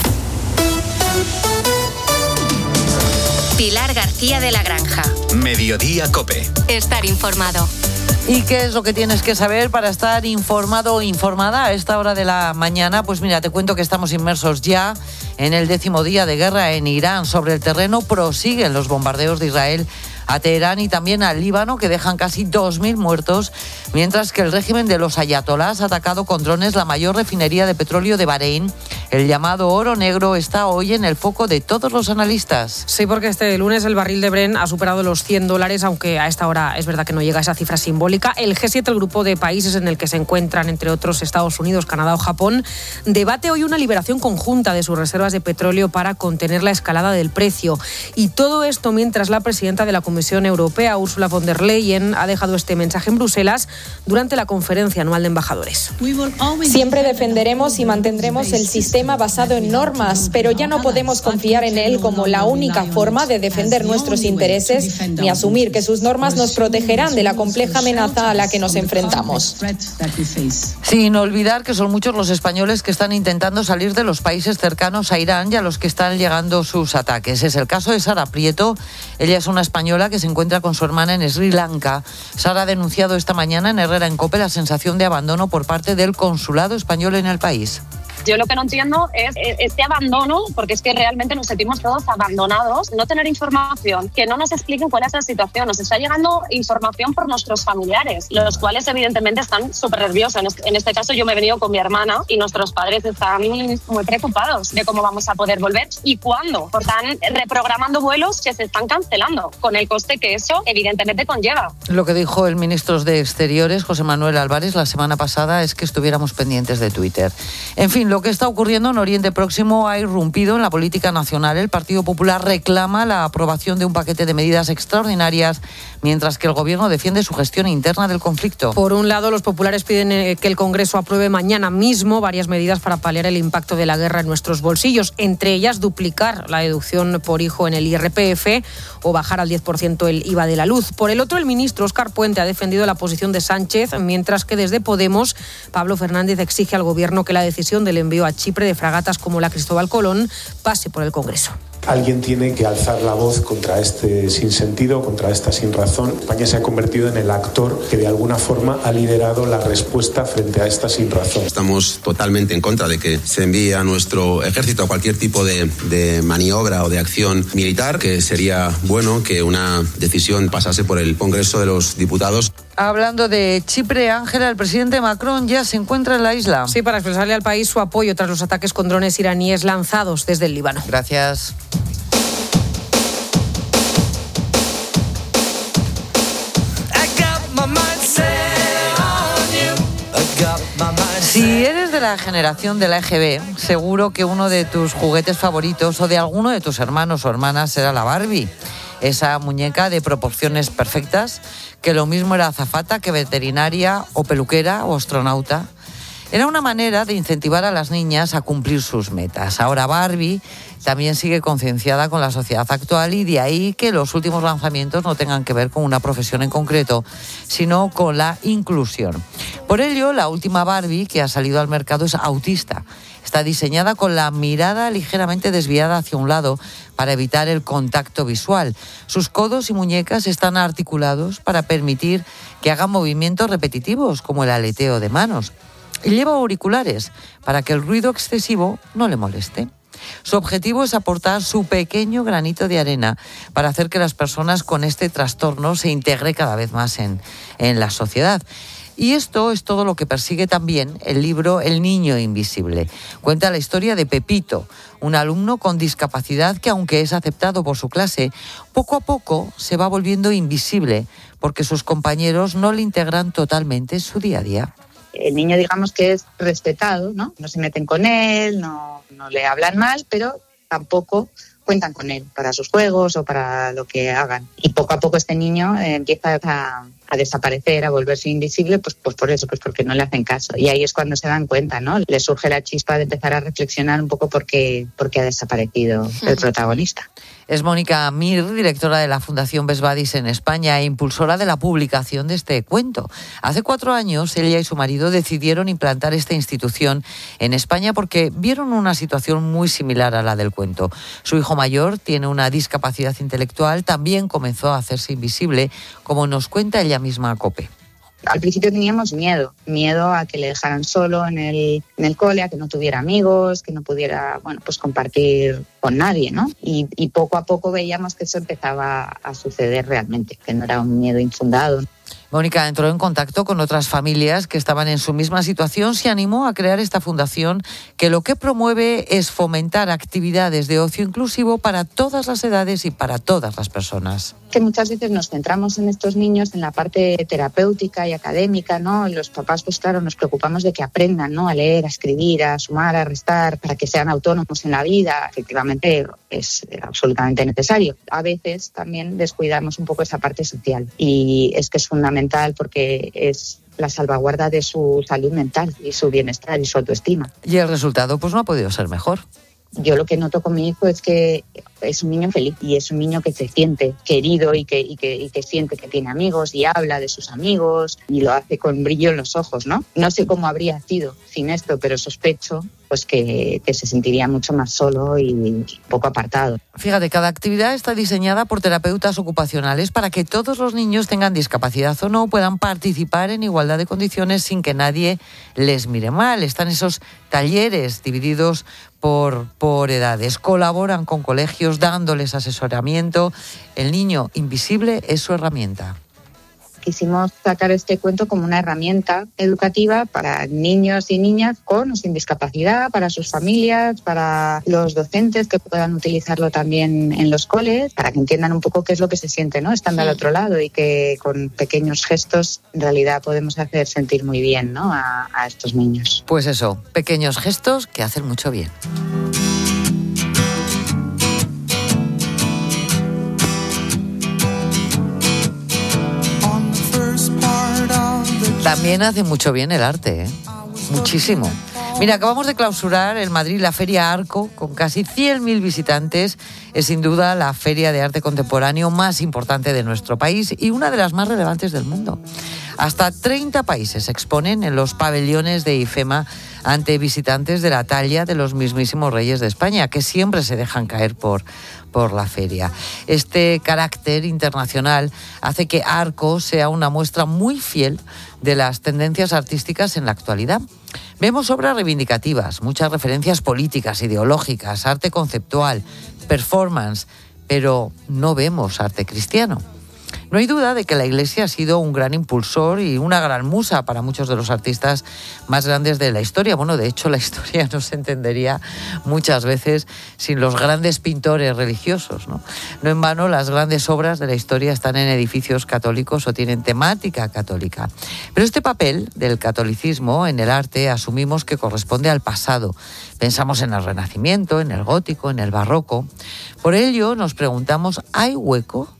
Pilar García de la Granja. Mediodía COPE. Estar informado. ¿Y qué es lo que tienes que saber para estar informado o informada a esta hora de la mañana? Pues mira, te cuento que estamos inmersos ya en el 10º día de guerra en Irán. Sobre el terreno prosiguen los bombardeos de Israel a Teherán y también al Líbano, que dejan casi 2.000 muertos, mientras que el régimen de los ayatolás ha atacado con drones la mayor refinería de petróleo de Bahrein. El llamado oro negro está hoy en el foco de todos los analistas. Sí, porque este lunes el barril de Brent ha superado los $100, aunque a esta hora es verdad que no llega a esa cifra simbólica. El G7, el grupo de países en el que se encuentran, entre otros, Estados Unidos, Canadá o Japón, debate hoy una liberación conjunta de sus reservas de petróleo para contener la escalada del precio. Y todo esto mientras la presidenta de la Comisión Europea, Ursula von der Leyen, ha dejado este mensaje en Bruselas durante la conferencia anual de embajadores. Siempre defenderemos y mantendremos el sistema basado en normas, pero ya no podemos confiar en él como la única forma de defender nuestros intereses, ni asumir que sus normas nos protegerán de la compleja amenaza a la que nos enfrentamos. Sin olvidar que son muchos los españoles que están intentando salir de los países cercanos a Irán y a los que están llegando sus ataques. Es el caso de Sara Prieto. Ella es una española que se encuentra con su hermana en Sri Lanka. Sara ha denunciado esta mañana en Herrera en COPE la sensación de abandono por parte del consulado español en el país. Yo lo que no entiendo es este abandono, porque es que realmente nos sentimos todos abandonados, no tener información, que no nos expliquen cuál es la situación. Nos está llegando información por nuestros familiares, los cuales evidentemente están súper nerviosos. En este caso yo me he venido con mi hermana y nuestros padres están muy preocupados de cómo vamos a poder volver y cuándo. Están reprogramando vuelos que se están cancelando, con el coste que eso evidentemente conlleva. Lo que dijo el ministro de Exteriores, José Manuel Álvarez, la semana pasada es que estuviéramos pendientes de Twitter. En fin, lo que está ocurriendo en Oriente Próximo ha irrumpido en la política nacional. El Partido Popular reclama la aprobación de un paquete de medidas extraordinarias, mientras que el Gobierno defiende su gestión interna del conflicto. Por un lado, los populares piden que el Congreso apruebe mañana mismo varias medidas para paliar el impacto de la guerra en nuestros bolsillos, entre ellas duplicar la deducción por hijo en el IRPF o bajar al 10% el IVA de la luz. Por el otro, el ministro Óscar Puente ha defendido la posición de Sánchez, mientras que desde Podemos, Pablo Fernández exige al Gobierno que la decisión del envío a Chipre de fragatas como la Cristóbal Colón pase por el Congreso. Alguien tiene que alzar la voz contra este sinsentido, contra esta sinrazón. España se ha convertido en el actor que de alguna forma ha liderado la respuesta frente a esta sinrazón. Estamos totalmente en contra de que se envíe a nuestro ejército a cualquier tipo de maniobra o de acción militar, que sería bueno que una decisión pasase por el Congreso de los Diputados. Hablando de Chipre, Ángela, el presidente Macron ya se encuentra en la isla. Sí, para expresarle al país su apoyo tras los ataques con drones iraníes lanzados desde el Líbano. Gracias. Si eres de la generación de la EGB, seguro que uno de tus juguetes favoritos o de alguno de tus hermanos o hermanas será la Barbie. Esa muñeca de proporciones perfectas, que lo mismo era azafata que veterinaria o peluquera o astronauta. Era una manera de incentivar a las niñas a cumplir sus metas. Ahora Barbie también sigue concienciada con la sociedad actual y de ahí que los últimos lanzamientos no tengan que ver con una profesión en concreto, sino con la inclusión. Por ello, la última Barbie que ha salido al mercado es autista. Está diseñada con la mirada ligeramente desviada hacia un lado para evitar el contacto visual. Sus codos y muñecas están articulados para permitir que haga movimientos repetitivos, como el aleteo de manos. Y lleva auriculares para que el ruido excesivo no le moleste. Su objetivo es aportar su pequeño granito de arena para hacer que las personas con este trastorno se integren cada vez más en la sociedad. Y esto es todo lo que persigue también el libro El niño invisible. Cuenta la historia de Pepito, un alumno con discapacidad que, aunque es aceptado por su clase, poco a poco se va volviendo invisible porque sus compañeros no le integran totalmente en su día a día. El niño, digamos que es respetado, ¿no? No se meten con él, no le hablan mal, pero tampoco cuentan con él para sus juegos o para lo que hagan. Y poco a poco este niño empieza a desaparecer, a volverse invisible, pues por eso, pues porque no le hacen caso. Y ahí es cuando se dan cuenta, ¿no? Le surge la chispa de empezar a reflexionar un poco por qué ha desaparecido el protagonista. Es Mónica Mir, directora de la Fundación Besbadis en España e impulsora de la publicación de este cuento. Hace 4 años, ella y su marido decidieron implantar esta institución en España porque vieron una situación muy similar a la del cuento. Su hijo mayor tiene una discapacidad intelectual, también comenzó a hacerse invisible, como nos cuenta ella misma a COPE. Al principio teníamos miedo a que le dejaran solo en el cole, a que no tuviera amigos, que no pudiera, pues compartir con nadie, ¿no? Y poco a poco veíamos que eso empezaba a suceder realmente, que no era un miedo infundado. Mónica entró en contacto con otras familias que estaban en su misma situación, se animó a crear esta fundación que lo que promueve es fomentar actividades de ocio inclusivo para todas las edades y para todas las personas. Que muchas veces nos centramos en estos niños en la parte terapéutica y académica, ¿no? Los papás, pues claro, nos preocupamos de que aprendan, ¿no? A leer, a escribir, a sumar, a restar, para que sean autónomos en la vida. Efectivamente es absolutamente necesario. A veces también descuidamos un poco esa parte social y es que es fundamental porque es la salvaguarda de su salud mental y su bienestar y su autoestima. Y el resultado pues no ha podido ser mejor. Yo lo que noto con mi hijo es que es un niño feliz y es un niño que se siente querido y que siente que tiene amigos y habla de sus amigos y lo hace con brillo en los ojos, ¿no? No sé cómo habría sido sin esto, pero sospecho pues que se sentiría mucho más solo y un poco apartado. Fíjate, cada actividad está diseñada por terapeutas ocupacionales para que todos los niños, tengan discapacidad o no, puedan participar en igualdad de condiciones sin que nadie les mire mal. Están esos talleres divididos por edades. Colaboran con colegios dándoles asesoramiento. El niño invisible es su herramienta. Quisimos sacar este cuento como una herramienta educativa para niños y niñas con o sin discapacidad, para sus familias, para los docentes que puedan utilizarlo también en los coles, para que entiendan un poco qué es lo que se siente, ¿no? Estando al otro lado y que con pequeños gestos en realidad podemos hacer sentir muy bien, ¿no? a estos niños. Pues eso, pequeños gestos que hacen mucho bien. También hace mucho bien el arte, ¿eh? Muchísimo. Mira, acabamos de clausurar en Madrid la Feria Arco con casi 100.000 visitantes. Es sin duda la feria de arte contemporáneo más importante de nuestro país y una de las más relevantes del mundo. Hasta 30 países exponen en los pabellones de IFEMA ante visitantes de la talla de los mismísimos reyes de España, que siempre se dejan caer por la feria. Este carácter internacional hace que Arco sea una muestra muy fiel de las tendencias artísticas en la actualidad. Vemos obras reivindicativas, muchas referencias políticas, ideológicas, arte conceptual, performance, pero no vemos arte cristiano. No hay duda de que la Iglesia ha sido un gran impulsor y una gran musa para muchos de los artistas más grandes de la historia. Bueno, de hecho, la historia no se entendería muchas veces sin los grandes pintores religiosos, ¿no? No en vano, las grandes obras de la historia están en edificios católicos o tienen temática católica. Pero este papel del catolicismo en el arte asumimos que corresponde al pasado. Pensamos en el Renacimiento, en el Gótico, en el Barroco. Por ello, nos preguntamos, ¿hay hueco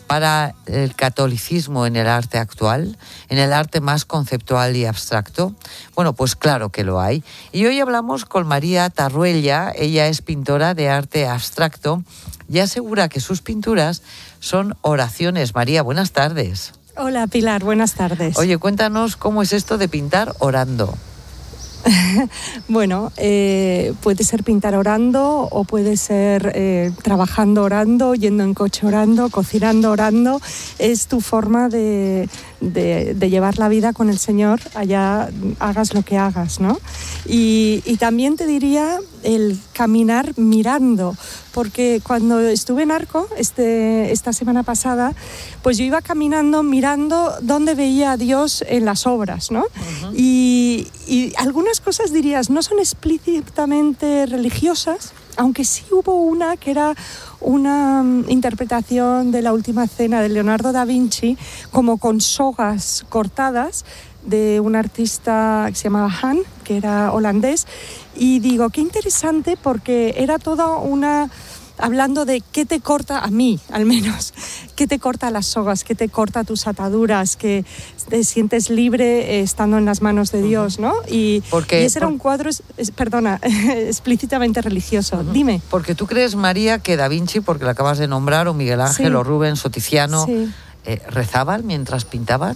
para el catolicismo en el arte actual, en el arte más conceptual y abstracto? Bueno, pues claro que lo hay. Y hoy hablamos con María Tarruella. Ella es pintora de arte abstracto y asegura que sus pinturas son oraciones. María, buenas tardes. Hola Pilar, buenas tardes. Oye, cuéntanos cómo es esto de pintar orando. Bueno, puede ser pintar orando o puede ser trabajando orando, yendo en coche orando, cocinando orando. Es tu forma de llevar la vida con el Señor, allá hagas lo que hagas, ¿no? Y también te diría el caminar mirando, porque cuando estuve en Arco esta semana pasada, pues yo iba caminando mirando dónde veía a Dios en las obras, ¿no? Uh-huh. Y algunas cosas dirías no son explícitamente religiosas, aunque sí hubo una que era una interpretación de la Última Cena de Leonardo da Vinci, como con sogas cortadas, de un artista que se llamaba Han, que era holandés, y digo, qué interesante, porque era toda una... hablando de qué te corta, a mí al menos, qué te corta las sogas, qué te corta tus ataduras, que te sientes libre estando en las manos de Dios, ¿no? Y ese era un cuadro, explícitamente religioso. Uh-huh. Dime. Porque tú crees, María, que Da Vinci, porque lo acabas de nombrar, o Miguel Ángel, o Rubens, o Tiziano, ¿rezaban mientras pintaban?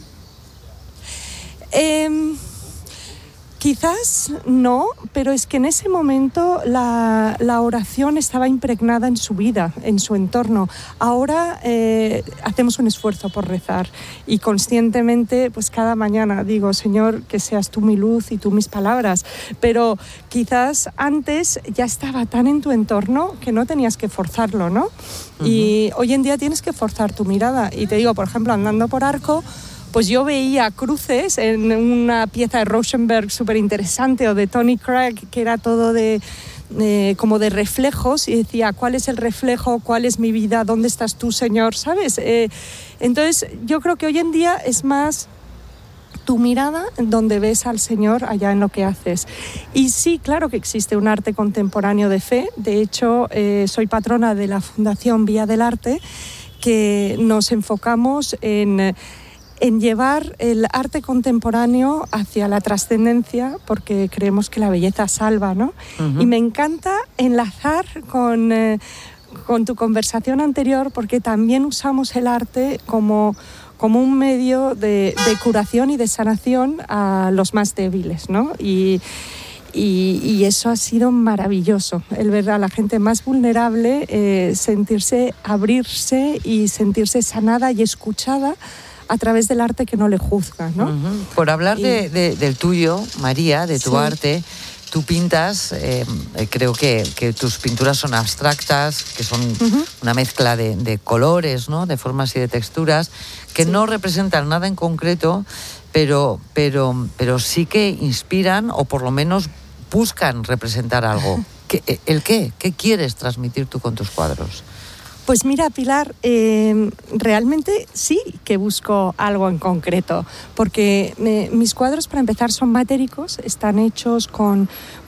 Quizás no, pero es que en ese momento la oración estaba impregnada en su vida, en su entorno. Ahora hacemos un esfuerzo por rezar y conscientemente, pues cada mañana digo, Señor, que seas tú mi luz y tú mis palabras. Pero quizás antes ya estaba tan en tu entorno que no tenías que forzarlo, ¿no? Uh-huh. Y hoy en día tienes que forzar tu mirada. Y te digo, por ejemplo, andando por Arco, pues yo veía cruces en una pieza de Rauschenberg súper interesante, o de Tony Craig, que era todo como de reflejos, y decía, ¿cuál es el reflejo? ¿Cuál es mi vida? ¿Dónde estás tú, Señor? ¿Sabes? Entonces yo creo que hoy en día es más tu mirada donde ves al Señor allá en lo que haces. Y sí, claro que existe un arte contemporáneo de fe. De hecho, soy patrona de la Fundación Vía del Arte, que nos enfocamos en llevar el arte contemporáneo hacia la trascendencia, porque creemos que la belleza salva, ¿no? Uh-huh. Y me encanta enlazar con tu conversación anterior, porque también usamos el arte como un medio de curación y de sanación a los más débiles, ¿no? Y eso ha sido maravilloso, el ver a la gente más vulnerable sentirse, abrirse y sentirse sanada y escuchada a través del arte que no le juzga, ¿no? Uh-huh. Por hablar del tuyo, María, de tu arte, tú pintas, creo que tus pinturas son abstractas, que son una mezcla de colores, ¿no? De formas y de texturas, que no representan nada en concreto, pero sí que inspiran, o por lo menos buscan representar algo. ¿El qué? ¿Qué quieres transmitir tú con tus cuadros? Pues mira, Pilar, realmente sí que busco algo en concreto, porque mis cuadros, para empezar, son matéricos, están hechos con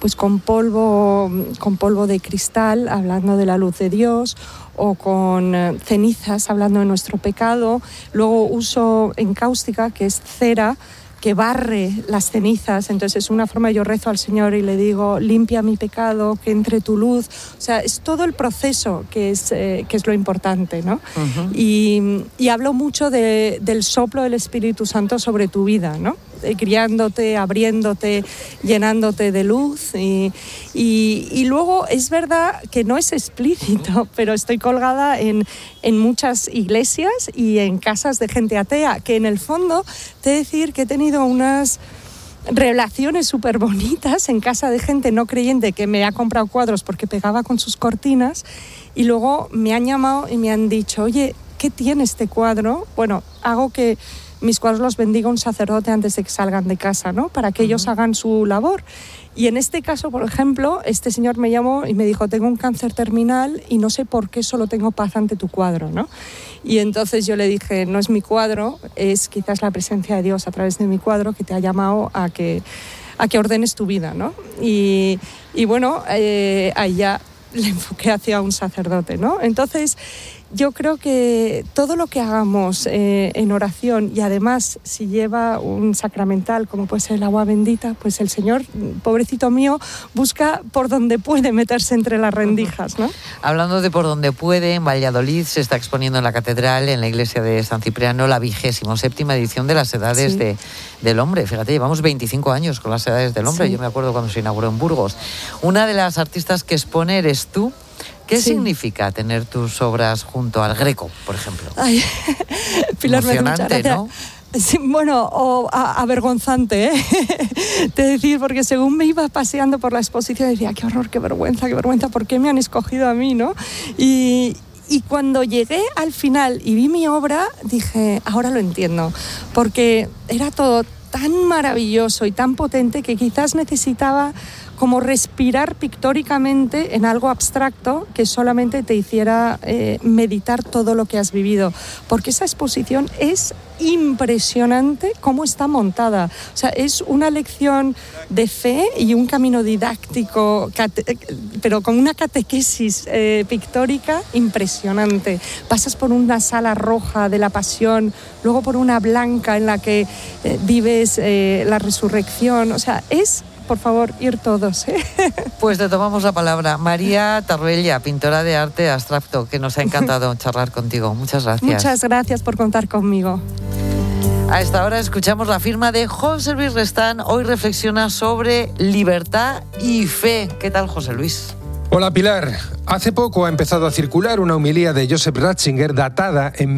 polvo de cristal, hablando de la luz de Dios, o con cenizas, hablando de nuestro pecado. Luego uso encáustica, que es cera, que barre las cenizas. Entonces es una forma, yo rezo al Señor y le digo, limpia mi pecado, que entre tu luz. O sea, es todo el proceso que es lo importante, ¿no? Uh-huh. Y hablo mucho del soplo del Espíritu Santo sobre tu vida, ¿no? Guiándote, abriéndote, llenándote de luz. Y luego es verdad que no es explícito, pero estoy colgada en muchas iglesias y en casas de gente atea, que en el fondo te he de decir que he tenido unas relaciones súper bonitas en casa de gente no creyente que me ha comprado cuadros porque pegaba con sus cortinas, y luego me han llamado y me han dicho, oye, ¿qué tiene este cuadro? Bueno, hago que mis cuadros los bendiga un sacerdote antes de que salgan de casa, ¿no? Para que ellos hagan su labor. Y en este caso, por ejemplo, este señor me llamó y me dijo, tengo un cáncer terminal y no sé por qué solo tengo paz ante tu cuadro, ¿no? Y entonces yo le dije, no es mi cuadro, es quizás la presencia de Dios a través de mi cuadro que te ha llamado a que ordenes tu vida, ¿no? Y bueno, ahí ya le enfoqué hacia un sacerdote, ¿no? Entonces, yo creo que todo lo que hagamos en oración, y además si lleva un sacramental como puede ser el agua bendita, pues el Señor, pobrecito mío, busca por donde puede meterse entre las rendijas, ¿no? Hablando de por donde puede, en Valladolid se está exponiendo en la catedral, en la iglesia de San Cipriano, la 27ª edición de las Edades del Hombre. Fíjate, llevamos 25 años con las Edades del Hombre. Yo me acuerdo cuando se inauguró en Burgos. Una de las artistas que expone eres tú. ¿Qué significa tener tus obras junto al Greco, por ejemplo? Ay, Pilar, emocionante, ¿no? Sí, bueno, o avergonzante, te decir, porque según me iba paseando por la exposición decía, qué horror, qué vergüenza, ¿por qué me han escogido a mí, no? Y cuando llegué al final y vi mi obra, dije, ahora lo entiendo, porque era todo tan maravilloso y tan potente que quizás necesitaba como respirar pictóricamente en algo abstracto que solamente te hiciera meditar todo lo que has vivido, porque esa exposición es impresionante cómo está montada. O sea, es una lección de fe y un camino didáctico, pero con una catequesis pictórica impresionante. Pasas por una sala roja de la Pasión, luego por una blanca en la que vives la resurrección. O sea, es, por favor, ir todos, ¿eh? Pues te tomamos la palabra. María Tarruella, pintora de arte abstracto, que nos ha encantado charlar contigo. Muchas gracias. Muchas gracias por contar conmigo. A esta hora escuchamos la firma de José Luis Restán. Hoy reflexiona sobre libertad y fe. ¿Qué tal, José Luis? Hola, Pilar. Hace poco ha empezado a circular una homilía de Joseph Ratzinger datada en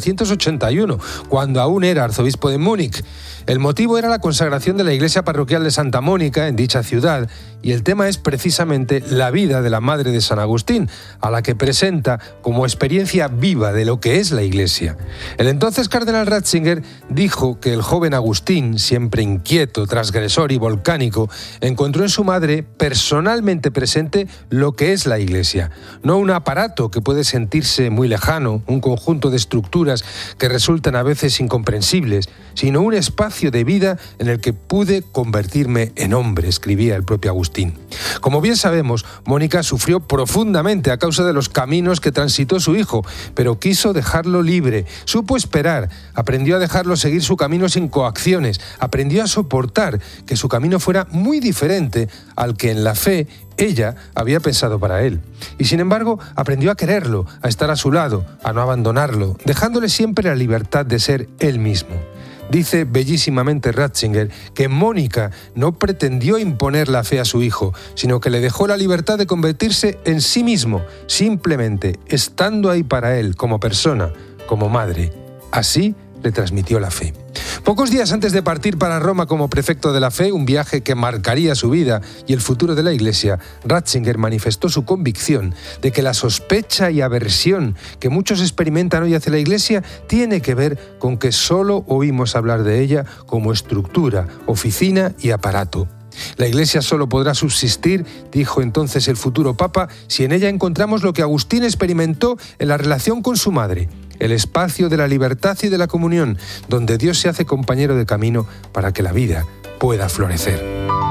1981, cuando aún era arzobispo de Múnich. El motivo era la consagración de la iglesia parroquial de Santa Mónica en dicha ciudad, y el tema es precisamente la vida de la madre de San Agustín, a la que presenta como experiencia viva de lo que es la iglesia. El entonces cardenal Ratzinger dijo que el joven Agustín, siempre inquieto, transgresor y volcánico, encontró en su madre personalmente presente lo que es la iglesia. No un aparato que puede sentirse muy lejano, un conjunto de estructuras que resultan a veces incomprensibles, sino un espacio de vida en el que pude convertirme en hombre, escribía el propio Agustín. Como bien sabemos, Mónica sufrió profundamente a causa de los caminos que transitó su hijo, pero quiso dejarlo libre, supo esperar, aprendió a dejarlo seguir su camino sin coacciones, aprendió a soportar que su camino fuera muy diferente al que en la fe ella había pensado para él. Y sin embargo, aprendió a quererlo, a estar a su lado, a no abandonarlo, dejándole siempre la libertad de ser él mismo. Dice bellísimamente Ratzinger que Mónica no pretendió imponer la fe a su hijo, sino que le dejó la libertad de convertirse en sí mismo, simplemente estando ahí para él como persona, como madre. Así le transmitió la fe. Pocos días antes de partir para Roma como prefecto de la fe, un viaje que marcaría su vida y el futuro de la Iglesia, Ratzinger manifestó su convicción de que la sospecha y aversión que muchos experimentan hoy hacia la Iglesia tiene que ver con que solo oímos hablar de ella como estructura, oficina y aparato. La Iglesia solo podrá subsistir, dijo entonces el futuro Papa, si en ella encontramos lo que Agustín experimentó en la relación con su madre, el espacio de la libertad y de la comunión, donde Dios se hace compañero de camino para que la vida pueda florecer.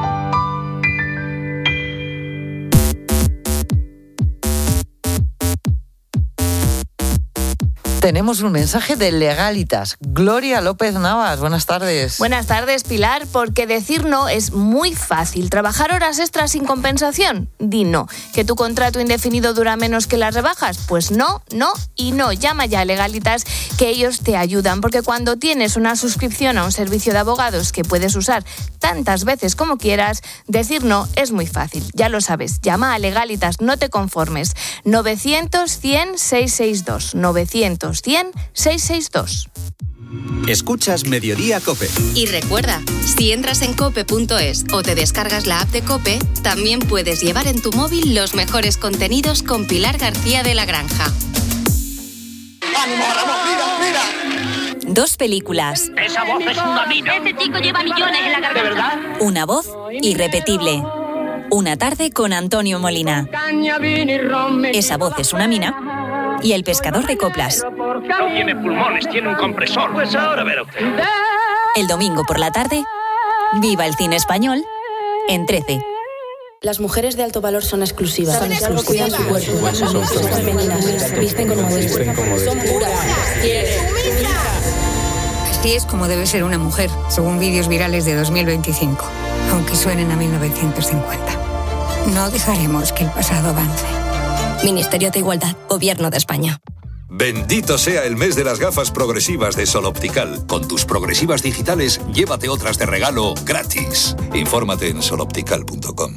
Tenemos un mensaje de Legalitas. Gloria López Navas, buenas tardes. Buenas tardes, Pilar, porque decir no es muy fácil. ¿Trabajar horas extras sin compensación? Di no. ¿Que tu contrato indefinido dura menos que las rebajas? Pues no, no y no. Llama ya a Legalitas, que ellos te ayudan, porque cuando tienes una suscripción a un servicio de abogados que puedes usar tantas veces como quieras, decir no es muy fácil. Ya lo sabes, llama a Legalitas, no te conformes. 900-100-662. 900-100-662. Escuchas Mediodía COPE. Y recuerda, si entras en cope.es o te descargas la app de COPE, también puedes llevar en tu móvil los mejores contenidos con Pilar García de la Granja. ¡Ánimo, Ramón! ¡Mira, mira! 2 películas. ¡Esa voz es una mina! Este chico lleva millones en la garganta. ¿De verdad? Una voz irrepetible. Una tarde con Antonio Molina. Esa voz es una mina. Y El pescador de coplas. No tiene pulmones, tiene un compresor. Pues ahora verá usted. El domingo por la tarde, viva el cine español en 13. Las mujeres de alto valor son exclusivas. Cuidan su cuerpo. Son femeninas. Visten como deben. Son puras. Así es como debe ser una mujer, según vídeos virales de 2025, aunque suenen a 1950. No dejaremos que el pasado avance. Ministerio de Igualdad, Gobierno de España. Bendito sea el mes de las gafas progresivas de Sol Optical. Con tus progresivas digitales, llévate otras de regalo gratis. Infórmate en soloptical.com.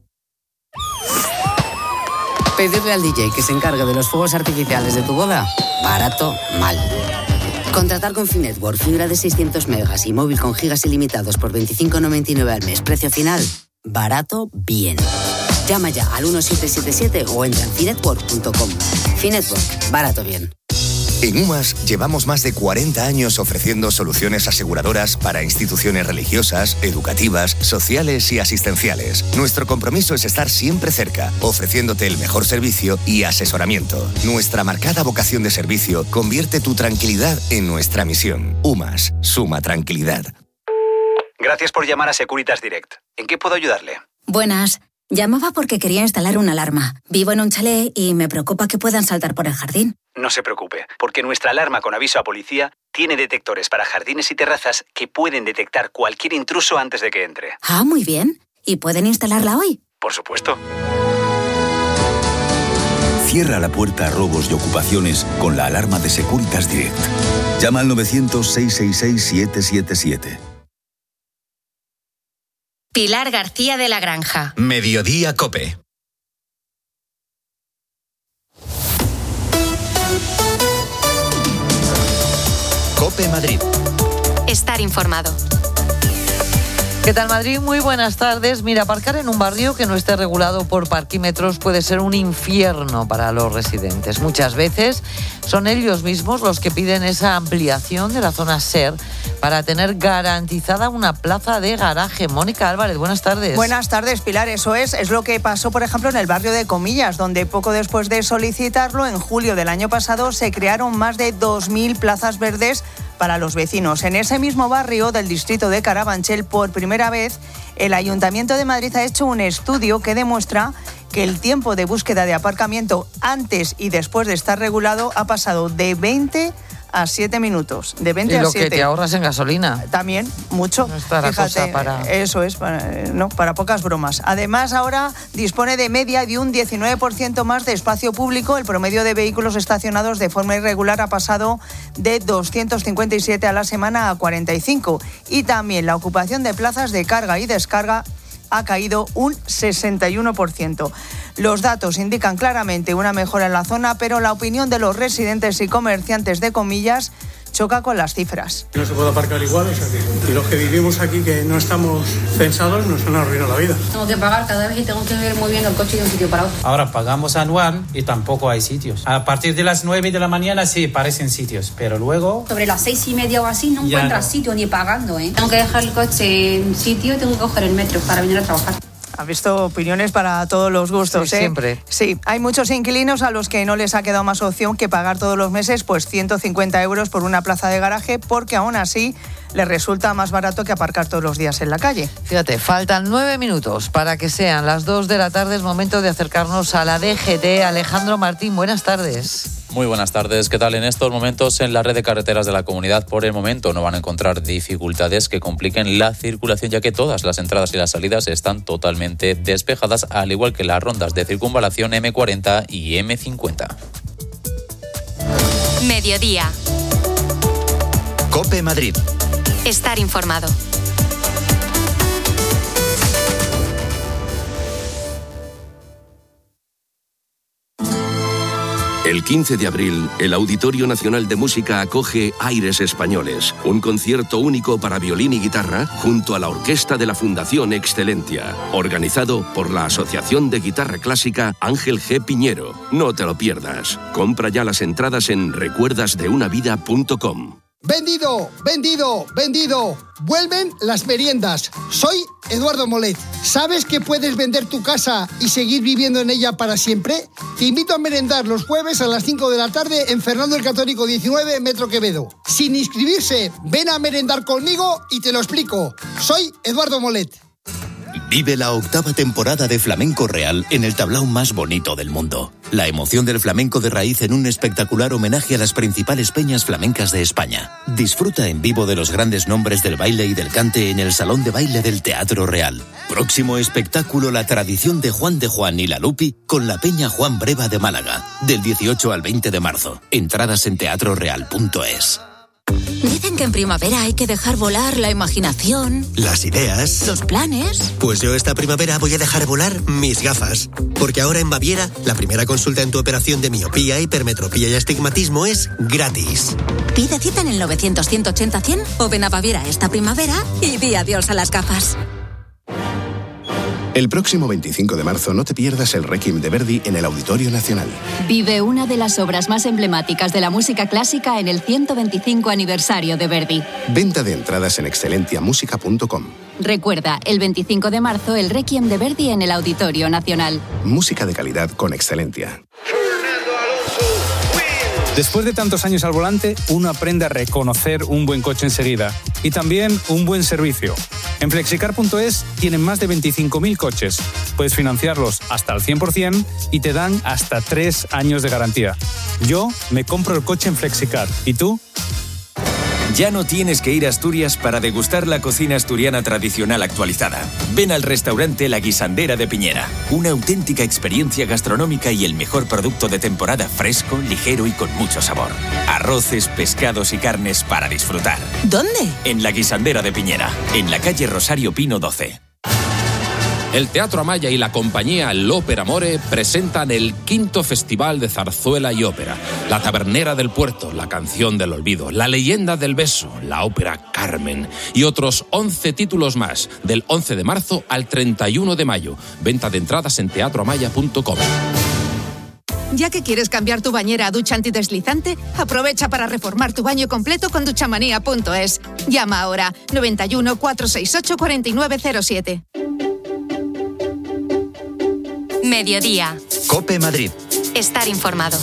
Pedirle al DJ que se encargue de los fuegos artificiales de tu boda, barato, mal. Contratar con Finetwork fibra de 600 megas y móvil con gigas ilimitados por 25,99 al mes, precio final, barato, bien. Llama ya al 1777 o entra en finetwork.com. Finetwork, barato, bien. En UMAS llevamos más de 40 años ofreciendo soluciones aseguradoras para instituciones religiosas, educativas, sociales y asistenciales. Nuestro compromiso es estar siempre cerca, ofreciéndote el mejor servicio y asesoramiento. Nuestra marcada vocación de servicio convierte tu tranquilidad en nuestra misión. UMAS, suma tranquilidad. Gracias por llamar a Securitas Direct. ¿En qué puedo ayudarle? Buenas. Llamaba porque quería instalar una alarma. Vivo en un chalet y me preocupa que puedan saltar por el jardín. No se preocupe, porque nuestra alarma con aviso a policía tiene detectores para jardines y terrazas que pueden detectar cualquier intruso antes de que entre. Ah, muy bien. ¿Y pueden instalarla hoy? Por supuesto. Cierra la puerta a robos y ocupaciones con la alarma de Securitas Direct. Llama al 900-666-777. Pilar García de la Granja. Mediodía COPE. COPE Madrid. Estar informado. ¿Qué tal, Madrid? Muy buenas tardes. Mira, aparcar en un barrio que no esté regulado por parquímetros puede ser un infierno para los residentes. Muchas veces son ellos mismos los que piden esa ampliación de la zona SER para tener garantizada una plaza de garaje. Mónica Álvarez, buenas tardes. Buenas tardes, Pilar. Eso es lo que pasó, por ejemplo, en el barrio de Comillas, donde poco después de solicitarlo, en julio del año pasado, se crearon más de 2.000 plazas verdes para los vecinos. En ese mismo barrio del distrito de Carabanchel, por primera vez, el Ayuntamiento de Madrid ha hecho un estudio que demuestra que el tiempo de búsqueda de aparcamiento antes y después de estar regulado ha pasado de 20 a 7 minutos. De 20 a 7. Y lo que te ahorras en gasolina. También, mucho. No está la cosa para... Eso es, para pocas bromas. Además, ahora dispone de media de un 19% más de espacio público. El promedio de vehículos estacionados de forma irregular ha pasado de 257 a la semana a 45. Y también la ocupación de plazas de carga y descarga ha caído un 61%. Los datos indican claramente una mejora en la zona, pero la opinión de los residentes y comerciantes de Comillas choca con las cifras. No se puede aparcar igual, y los que vivimos aquí, que no estamos censados, nos han arruinado la vida. Tengo que pagar cada vez y tengo que ir moviendo el coche de un sitio para otro. Ahora pagamos anual y tampoco hay sitios. A partir de las 9 de la mañana sí parecen sitios, pero luego... Sobre las 6:30 o así no encuentras sitio ni pagando, ¿eh? Tengo que dejar el coche en sitio y tengo que coger el metro para venir a trabajar. ¿Has visto? Opiniones para todos los gustos, sí, siempre. Sí, hay muchos inquilinos a los que no les ha quedado más opción que pagar todos los meses 150 euros por una plaza de garaje, porque aún así les resulta más barato que aparcar todos los días en la calle. Fíjate, faltan 9 minutos para que sean las 2 de la tarde. Es momento de acercarnos a la DGT. Alejandro Martín, buenas tardes. Muy buenas tardes. ¿Qué tal? En estos momentos en la red de carreteras de la comunidad, por el momento, no van a encontrar dificultades que compliquen la circulación, ya que todas las entradas y las salidas están totalmente despejadas, al igual que las rondas de circunvalación M40 y M50. Mediodía. COPE Madrid. Estar informado. El 15 de abril, el Auditorio Nacional de Música acoge Aires Españoles, un concierto único para violín y guitarra junto a la orquesta de la Fundación Excelentia, organizado por la Asociación de Guitarra Clásica Ángel G. Piñero. No te lo pierdas. Compra ya las entradas en recuerdasdeunavida.com. ¡Vendido! ¡Vendido! ¡Vendido! Vuelven las meriendas. Soy Eduardo Molet. ¿Sabes que puedes vender tu casa y seguir viviendo en ella para siempre? Te invito a merendar los jueves a las 5 de la tarde en Fernando el Católico 19, Metro Quevedo. Sin inscribirse, ven a merendar conmigo y te lo explico. Soy Eduardo Molet. Vive la 8ª temporada de Flamenco Real en el tablao más bonito del mundo. La emoción del flamenco de raíz en un espectacular homenaje a las principales peñas flamencas de España. Disfruta en vivo de los grandes nombres del baile y del cante en el Salón de Baile del Teatro Real. Próximo espectáculo, la tradición de Juan y la Lupi con la Peña Juan Breva de Málaga, del 18 al 20 de marzo. Entradas en teatroreal.es. Dicen que en primavera hay que dejar volar la imaginación, las ideas, los planes. Pues yo esta primavera voy a dejar volar mis gafas. Porque ahora en Baviera, la primera consulta en tu operación de miopía, hipermetropía y astigmatismo es gratis. Pide cita en el 900-180-100 o ven a Baviera esta primavera y di adiós a las gafas. El próximo 25 de marzo no te pierdas el Requiem de Verdi en el Auditorio Nacional. Vive una de las obras más emblemáticas de la música clásica en el 125 aniversario de Verdi. Venta de entradas en excelentiamusica.com. Recuerda, el 25 de marzo el Requiem de Verdi en el Auditorio Nacional. Música de calidad con Excelentia. Después de tantos años al volante, uno aprende a reconocer un buen coche enseguida y también un buen servicio. En Flexicar.es tienen más de 25.000 coches. Puedes financiarlos hasta el 100% y te dan hasta 3 años de garantía. Yo me compro el coche en Flexicar. ¿Y tú? Ya no tienes que ir a Asturias para degustar la cocina asturiana tradicional actualizada. Ven al restaurante La Guisandera de Piñera. Una auténtica experiencia gastronómica y el mejor producto de temporada, fresco, ligero y con mucho sabor. Arroces, pescados y carnes para disfrutar. ¿Dónde? En La Guisandera de Piñera, en la calle Rosario Pino 12. El Teatro Amaya y la compañía L'Ópera Amore presentan el 5º Festival de Zarzuela y Ópera. La Tabernera del Puerto, La Canción del Olvido, La Leyenda del Beso, la Ópera Carmen y otros 11 títulos más, del 11 de marzo al 31 de mayo. Venta de entradas en teatroamaya.com. Ya que quieres cambiar tu bañera a ducha antideslizante, aprovecha para reformar tu baño completo con duchamanía.es. Llama ahora 91 468 4907. Mediodía. COPE Madrid. Estar informado.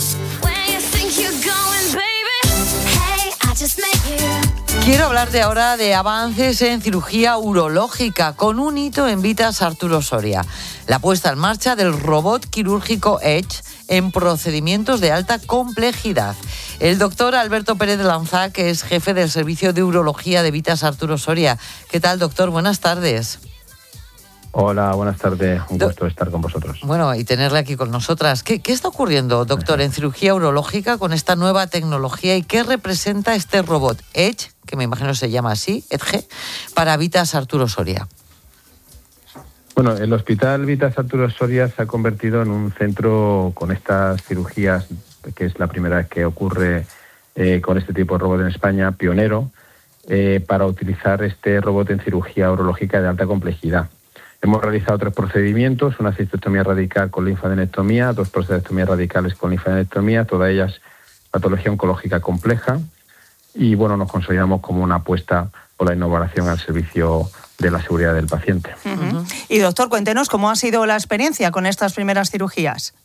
Quiero hablarte ahora de avances en cirugía urológica con un hito en Vitas Arturo Soria. La puesta en marcha del robot quirúrgico Edge en procedimientos de alta complejidad. El doctor Alberto Pérez de Lanza, que es jefe del servicio de urología de Vitas Arturo Soria. ¿Qué tal, doctor? Buenas tardes. Hola, buenas tardes. Un gusto estar con vosotros. Bueno, y tenerle aquí con nosotras. ¿Qué está ocurriendo, doctor, en cirugía urológica con esta nueva tecnología y qué representa este robot Edge, que me imagino se llama así, Edge, para Vitas Arturo Soria? Bueno, el Hospital Vitas Arturo Soria se ha convertido en un centro con estas cirugías, que es la primera vez que ocurre con este tipo de robot en España, pionero, para utilizar este robot en cirugía urológica de alta complejidad. Hemos realizado 3 procedimientos, una cistectomía radical con linfadenectomía, 2 prostatectomías radicales con linfadenectomía, todas ellas patología oncológica compleja. Y bueno, nos consolidamos como una apuesta por la innovación al servicio de la seguridad del paciente. Uh-huh. Y doctor, cuéntenos cómo ha sido la experiencia con estas primeras cirugías.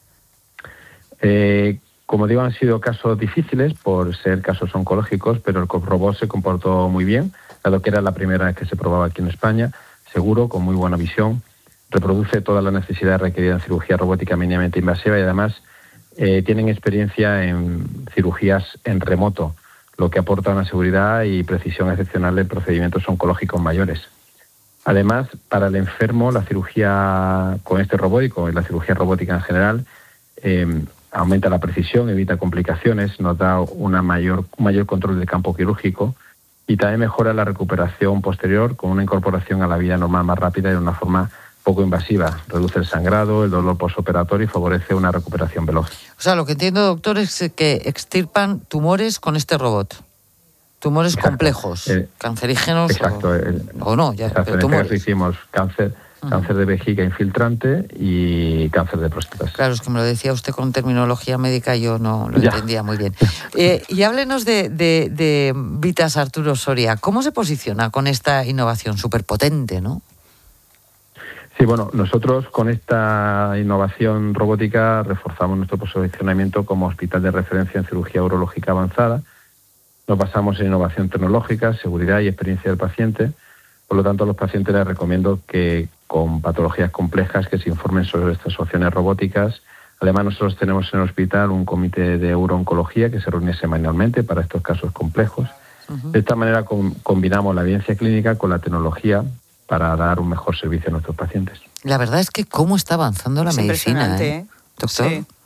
Como digo, han sido casos difíciles por ser casos oncológicos, pero el robot se comportó muy bien, dado que era la primera vez que se probaba aquí en España. Seguro, con muy buena visión, reproduce todas las necesidades requeridas en cirugía robótica mínimamente invasiva y además tienen experiencia en cirugías en remoto, lo que aporta una seguridad y precisión excepcional en procedimientos oncológicos mayores. Además, para el enfermo, la cirugía con este robótico y la cirugía robótica en general aumenta la precisión, evita complicaciones, nos da un mayor control del campo quirúrgico y también mejora la recuperación posterior con una incorporación a la vida normal más rápida y de una forma poco invasiva. Reduce el sangrado, el dolor postoperatorio y favorece una recuperación veloz. O sea, lo que entiendo, doctor, es que extirpan tumores con este robot. Tumores complejos, cancerígenos o no, ya, exacto. Pero en tumores. este caso hicimos cáncer de vejiga infiltrante y cáncer de próstata. Claro, es que me lo decía usted con terminología médica, yo no lo entendía muy bien. Y háblenos de Vitas Arturo Soria. ¿Cómo se posiciona con esta innovación superpotente, no? Sí, bueno, nosotros con esta innovación robótica reforzamos nuestro posicionamiento como hospital de referencia en cirugía urológica avanzada. Nos basamos en innovación tecnológica, seguridad y experiencia del paciente. Por lo tanto, a los pacientes les recomiendo que con patologías complejas que se informen sobre estas opciones robóticas. Además, nosotros tenemos en el hospital un comité de urooncología que se reúne semanalmente para estos casos complejos. De esta manera combinamos la evidencia clínica con la tecnología para dar un mejor servicio a nuestros pacientes. La verdad es que cómo está avanzando la medicina, doctor.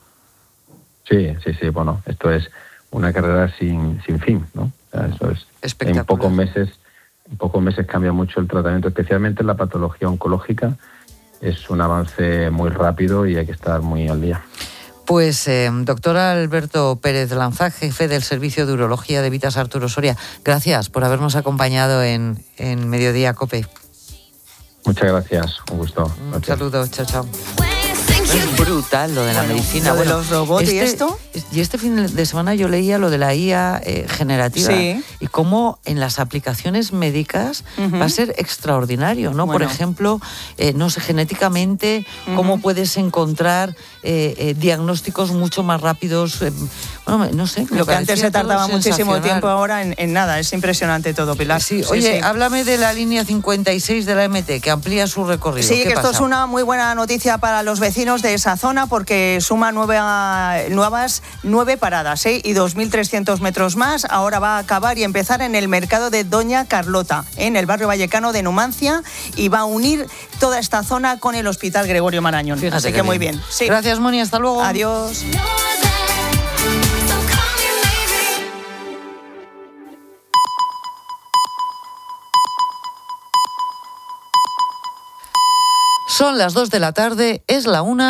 Sí. Bueno, esto es una carrera sin fin, ¿no? Eso es. Espectacular. En pocos meses cambia mucho el tratamiento, especialmente en la patología oncológica. Es un avance muy rápido y hay que estar muy al día. Pues, doctor Alberto Pérez Lanza, jefe del Servicio de Urología de Vitas Arturo Soria, gracias por habernos acompañado en Mediodía COPE. Muchas gracias, un gusto. Un saludo, chao. Es brutal lo de la medicina. Lo de los robots y esto. Y este fin de semana yo leía lo de la IA generativa y cómo en las aplicaciones médicas va a ser extraordinario, ¿no? Por ejemplo, no sé, genéticamente, cómo puedes encontrar diagnósticos mucho más rápidos. Bueno, no sé. Lo que antes se tardaba muchísimo tiempo, ahora en nada. Es impresionante todo, Pilar. Oye, háblame de la línea 56 de la MT, que amplía su recorrido. Sí, que esto es una muy buena noticia para los vecinos de esa zona porque suma nuevas 9 paradas y 2.300 metros más. Ahora va a acabar y empezar en el mercado de Doña Carlota, en el barrio vallecano de Numancia, y va a unir toda esta zona con el Hospital Gregorio Marañón. Fíjate, así que muy bien. Sí. Gracias, Moni, hasta luego. Adiós. Son las 2 de la tarde, es la 1.